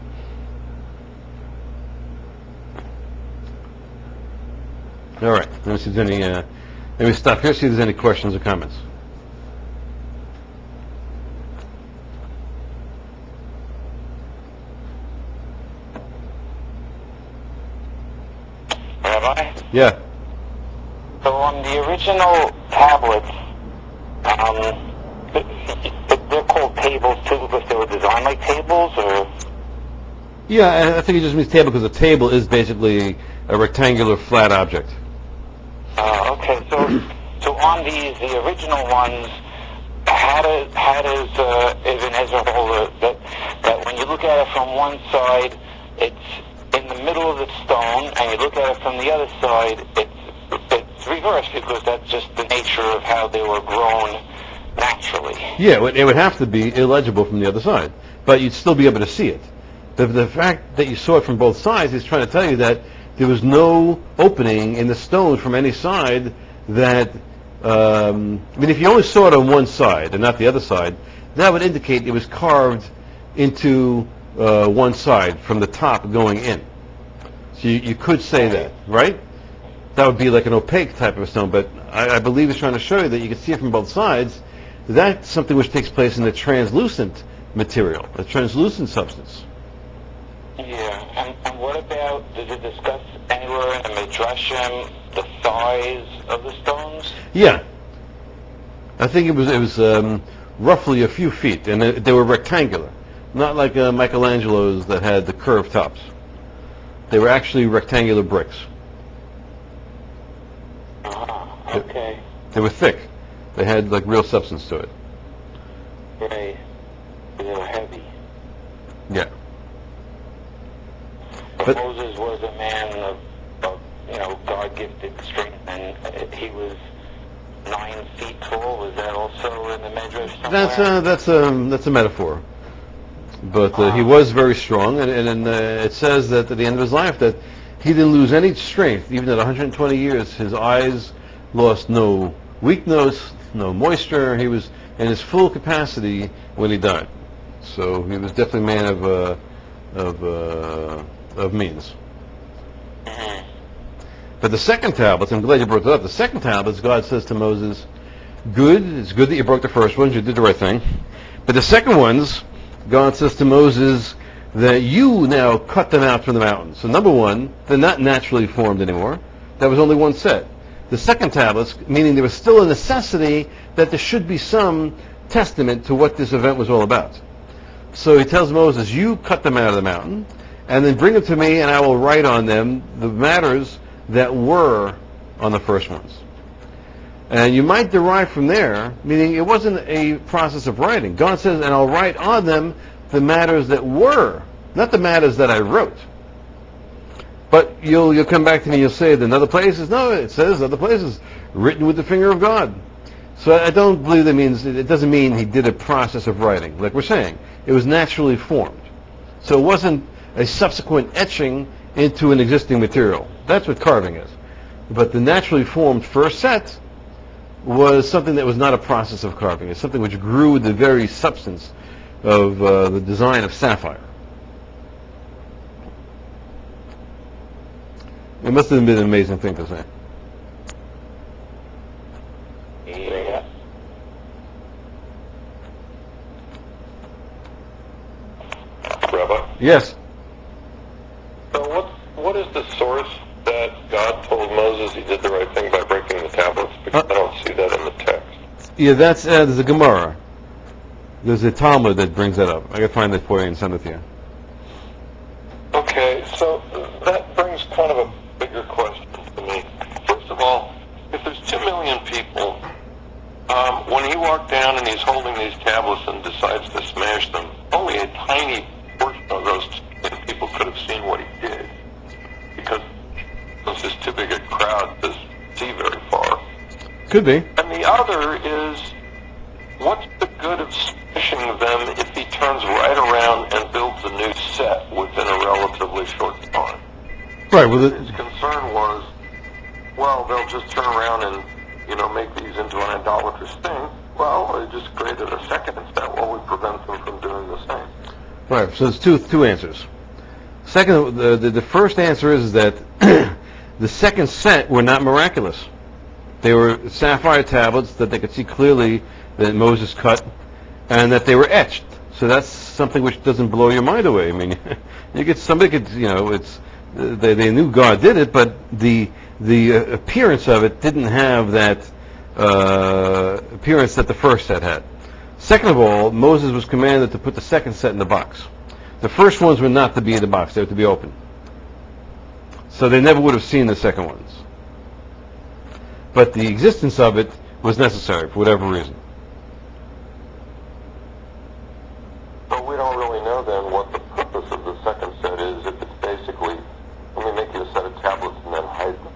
All right. Let me see if there's any. Let me stop here. See if there's any questions or comments. Rabbi? Yeah. So on the original tablets, they're called tables too because they were designed like tables, or? Yeah, I think it just means table because a table is basically a rectangular flat object. Okay. So on the original ones, how does Ibn Ezra hold it that when you look at it from one side, it's in the middle of the stone, and you look at it from the other side, it's reversed because that's just the nature of how they were grown naturally. Yeah, it would have to be illegible from the other side, but you'd still be able to see it. The fact that you saw it from both sides is trying to tell you that there was no opening in the stone from any side that, if you only saw it on one side and not the other side, that would indicate it was carved into one side from the top going in. So you could say that, right? That would be like an opaque type of stone, but I believe it's trying to show you that you can see it from both sides. That's something which takes place in the translucent material, the translucent substance. Yeah, and what about, does it discuss anywhere in the Midrashim the size of the stones? Yeah, I think it was roughly a few feet, and they were rectangular, not like Michelangelo's that had the curved tops. They were actually rectangular bricks. Okay. They were thick. They had like real substance to it. Right. They were heavy. Yeah. But Moses was a man of God-gifted strength, and he was 9 feet tall. Was that also in the Midrash somewhere? That's a metaphor. But he was very strong, and it says that at the end of his life that he didn't lose any strength. Even at 120 years, his eyes lost no weakness, no moisture. He was in his full capacity when he died. So he was definitely a man of means. But the second tablets, I'm glad you brought that up. The second tablets, God says to Moses, it's good that you broke the first ones, you did the right thing. But the second ones, God says to Moses that you now cut them out from the mountain. So number one, they're not naturally formed anymore. That was only one set. The second tablets, meaning there was still a necessity that there should be some testament to what this event was all about. So he tells Moses, you cut them out of the mountain, and then bring them to me, and I will write on them the matters that were on the first ones. And you might derive from there, meaning it wasn't a process of writing. God says, and I'll write on them the matters that were, not the matters that I wrote. But you'll come back to me and you'll say that in other places, no, it says other places, written with the finger of God. So I don't believe that means, it doesn't mean he did a process of writing. Like we're saying, it was naturally formed. So it wasn't a subsequent etching into an existing material. That's what carving is. But the naturally formed first set was something that was not a process of carving. It's something which grew with the very substance of the design of sapphire. It must have been an amazing thing to say. Yeah. Rabbi? Yes. So what is the source that God told Moses he did the right thing by breaking the tablets? Because I don't see that in the text. Yeah, that's there's a Gemara. There's a Talmud that brings that up. I can find that for you and send it to you. Okay, so that brings kind of a bigger question to me. First of all, if there's 2 million people, when he walked down and he's holding these tablets and decides to smash them, only a tiny portion of those 2 million people could have seen what he did, because it was just too big a crowd to see very far. Could be. And the other is, what's the good of smashing them if he turns right around and builds a new set within a relatively short time? Right. Well, His concern was, well, they'll just turn around and, make these into an idolatrous thing. Well, they just created a second set. What would prevent them from doing the same? right. So there's two answers. Second, the first answer is that the second set were not miraculous. They were sapphire tablets that they could see clearly that Moses cut, and that they were etched. So that's something which doesn't blow your mind away. I mean, they knew God did it, but the appearance of it didn't have that appearance that the first set had. Second of all, Moses was commanded to put the second set in the box. The first ones were not to be in the box; they were to be open. So they never would have seen the second ones. But the existence of it was necessary for whatever reason. But we don't really know then what the purpose of the second set is, if it's basically, let me make you a set of tablets and then hide them.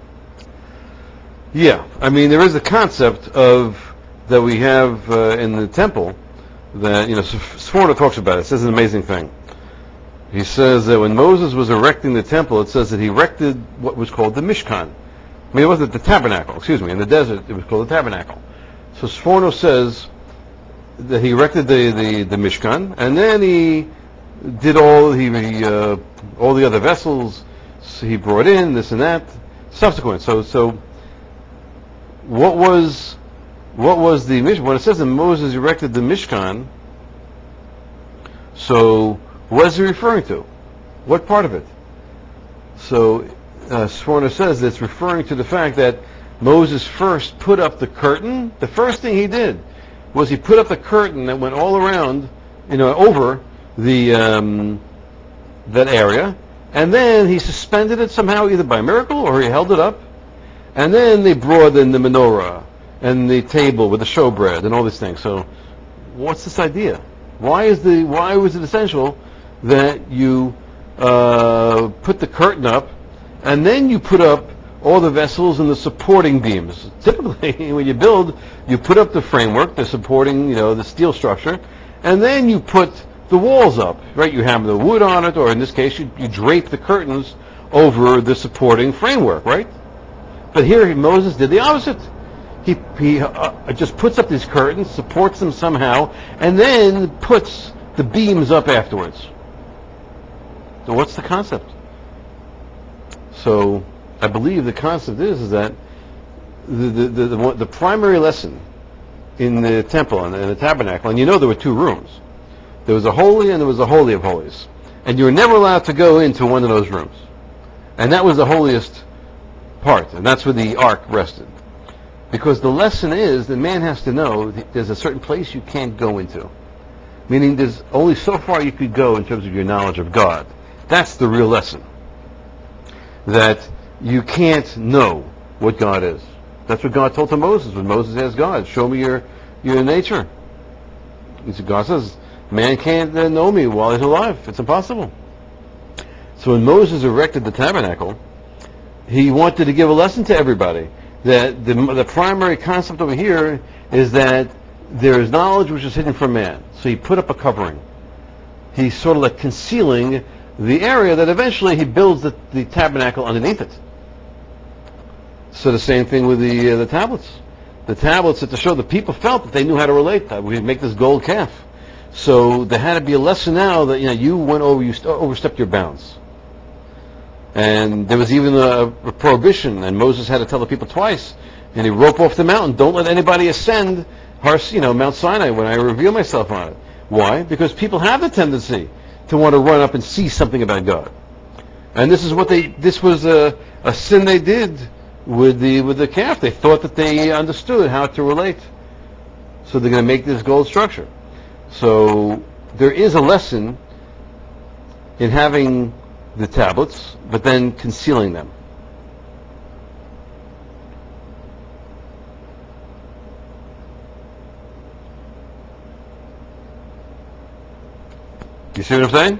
Yeah, I mean, there is a concept of that we have in the temple that, Sforno talks about it. It says an amazing thing. He says that when Moses was erecting the temple, it says that he erected what was called the Mishkan. I mean, it wasn't the tabernacle, excuse me. In the desert, it was called the tabernacle. So Sforno says that he erected the Mishkan, and then he did all the other vessels he brought in, this and that, subsequent. So what was the Mishkan? When it says that Moses erected the Mishkan, so what is he referring to? What part of it? So Sforno says that it's referring to the fact that Moses first put up the curtain. The first thing he did was he put up the curtain that went all around, over the that area, and then he suspended it somehow, either by miracle or he held it up, and then they brought in the menorah and the table with the showbread and all these things. So, what's this idea? Why was it essential that you put the curtain up, and then you put up all the vessels and the supporting beams? Typically, when you build, you put up the framework, the supporting, the steel structure, and then you put the walls up, right? You have the wood on it, or in this case, you drape the curtains over the supporting framework, right? But here, Moses did the opposite. He just puts up these curtains, supports them somehow, and then puts the beams up afterwards. So what's the concept? So I believe the concept is that the primary lesson in the temple and in the tabernacle, and there were 2 rooms. There was a holy and there was a holy of holies. And you were never allowed to go into one of those rooms. And that was the holiest part, and that's where the ark rested. Because the lesson is that man has to know there's a certain place you can't go into. Meaning there's only so far you could go in terms of your knowledge of God. That's the real lesson. That you can't know what God is. That's what God told to Moses when Moses asked God, show me your nature. God says, man can't know me while he's alive. It's impossible. So when Moses erected the tabernacle, he wanted to give a lesson to everybody that the primary concept over here is that there is knowledge which is hidden from man. So he put up a covering. He's sort of like concealing the area that eventually he builds the tabernacle underneath it. So the same thing with the tablets. The tablets that to show the people felt that they knew how to relate. That we make this gold calf. So there had to be a lesson now that you went over, you overstepped your bounds. And there was even a prohibition, and Moses had to tell the people twice. And he roped off the mountain, don't let anybody ascend Mount Sinai when I reveal myself on it. Why? Because people have the tendency to want to run up and see something about God. And this was a sin they did with the calf. They thought that they understood how to relate. So they're going to make this gold structure. So there is a lesson in having the tablets, but then concealing them. You see what I'm saying?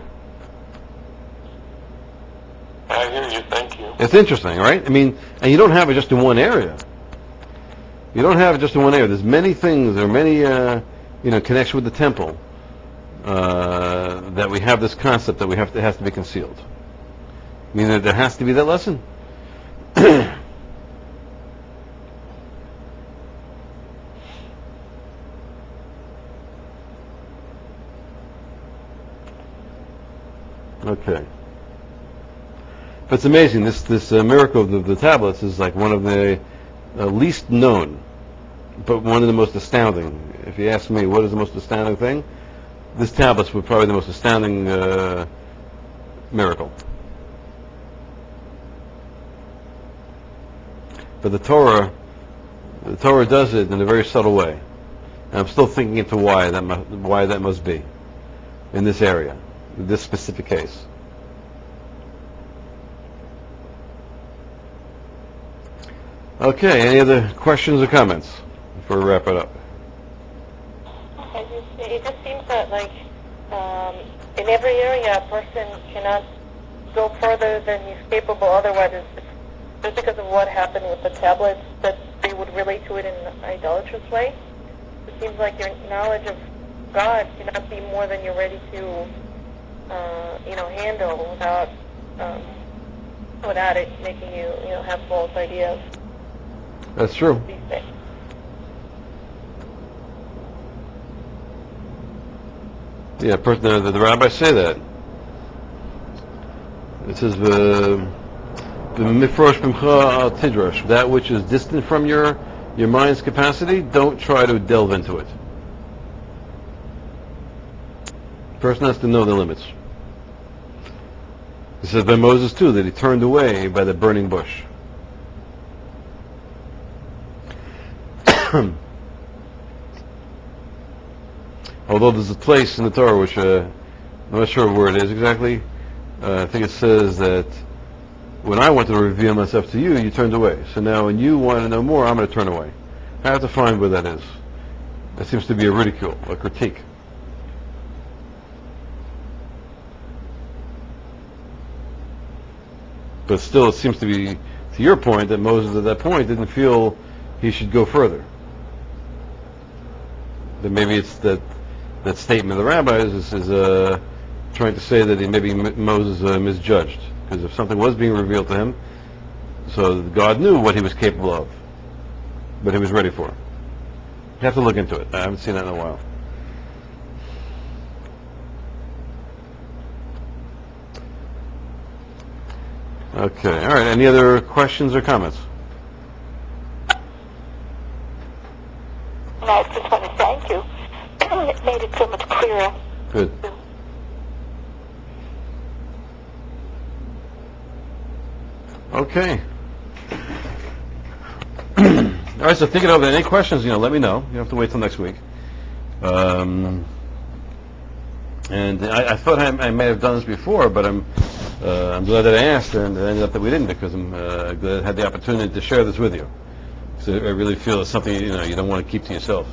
I hear you. Thank you. It's interesting, right? I mean, and you don't have it just in one area. You don't have it just in one area. There's many things. There are many, connection with the temple that we have this concept that it has to be concealed. I mean, there has to be that lesson. Okay. But it's amazing. This miracle of the tablets is like one of the least known, but one of the most astounding. If you ask me, what is the most astounding thing? This tablets were probably the most astounding miracle. But the Torah does it in a very subtle way. And I'm still thinking into why that must be in this area, in this specific case. Okay, any other questions or comments before we wrap it up? It just seems that, in every area, a person cannot go further than he's capable. Otherwise, it's just because of what happened with the tablets that they would relate to it in an idolatrous way. It seems like your knowledge of God cannot be more than you're ready to, handle without it making you, have false ideas. That's true. These things. Yeah, the rabbis say that. It says the mifrosh b'mcha al tidrash, that which is distant from your mind's capacity, don't try to delve into it. The person has to know the limits. It says by Moses too that he turned away by the burning bush. Although there's a place in the Torah which I'm not sure where it is exactly. I think it says that when I wanted to reveal myself to you, you turned away. So now when you want to know more, I'm going to turn away. I have to find where that is. That seems to be a ridicule, a critique. But still, it seems to be, to your point, that Moses at that point didn't feel he should go further. That maybe it's that statement of the rabbis is trying to say that maybe Moses misjudged. Because if something was being revealed to him, so God knew what he was capable of, but he was ready for it. You have to look into it. I haven't seen that in a while. Okay, all right. Any other questions or comments? And I just want to thank you. It made it so much clearer. Good. Okay. All right, so thinking over that, any questions, let me know. You don't have to wait till next week. And I thought I may have done this before, but I'm glad that I asked, and it ended up that we didn't, because I'm glad I had the opportunity to share this with you. So I really feel it's something you don't want to keep to yourself.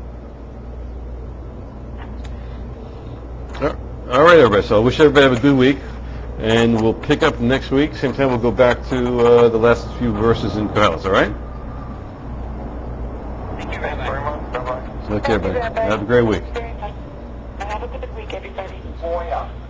All right, everybody. So I wish everybody have a good week, and we'll pick up next week. Same time, we'll go back to the last few verses in Koheles. All right? Thank you very much. Bye-bye. Okay, everybody. Have a great week. Very much. Have a good week, everybody. Oh, yeah.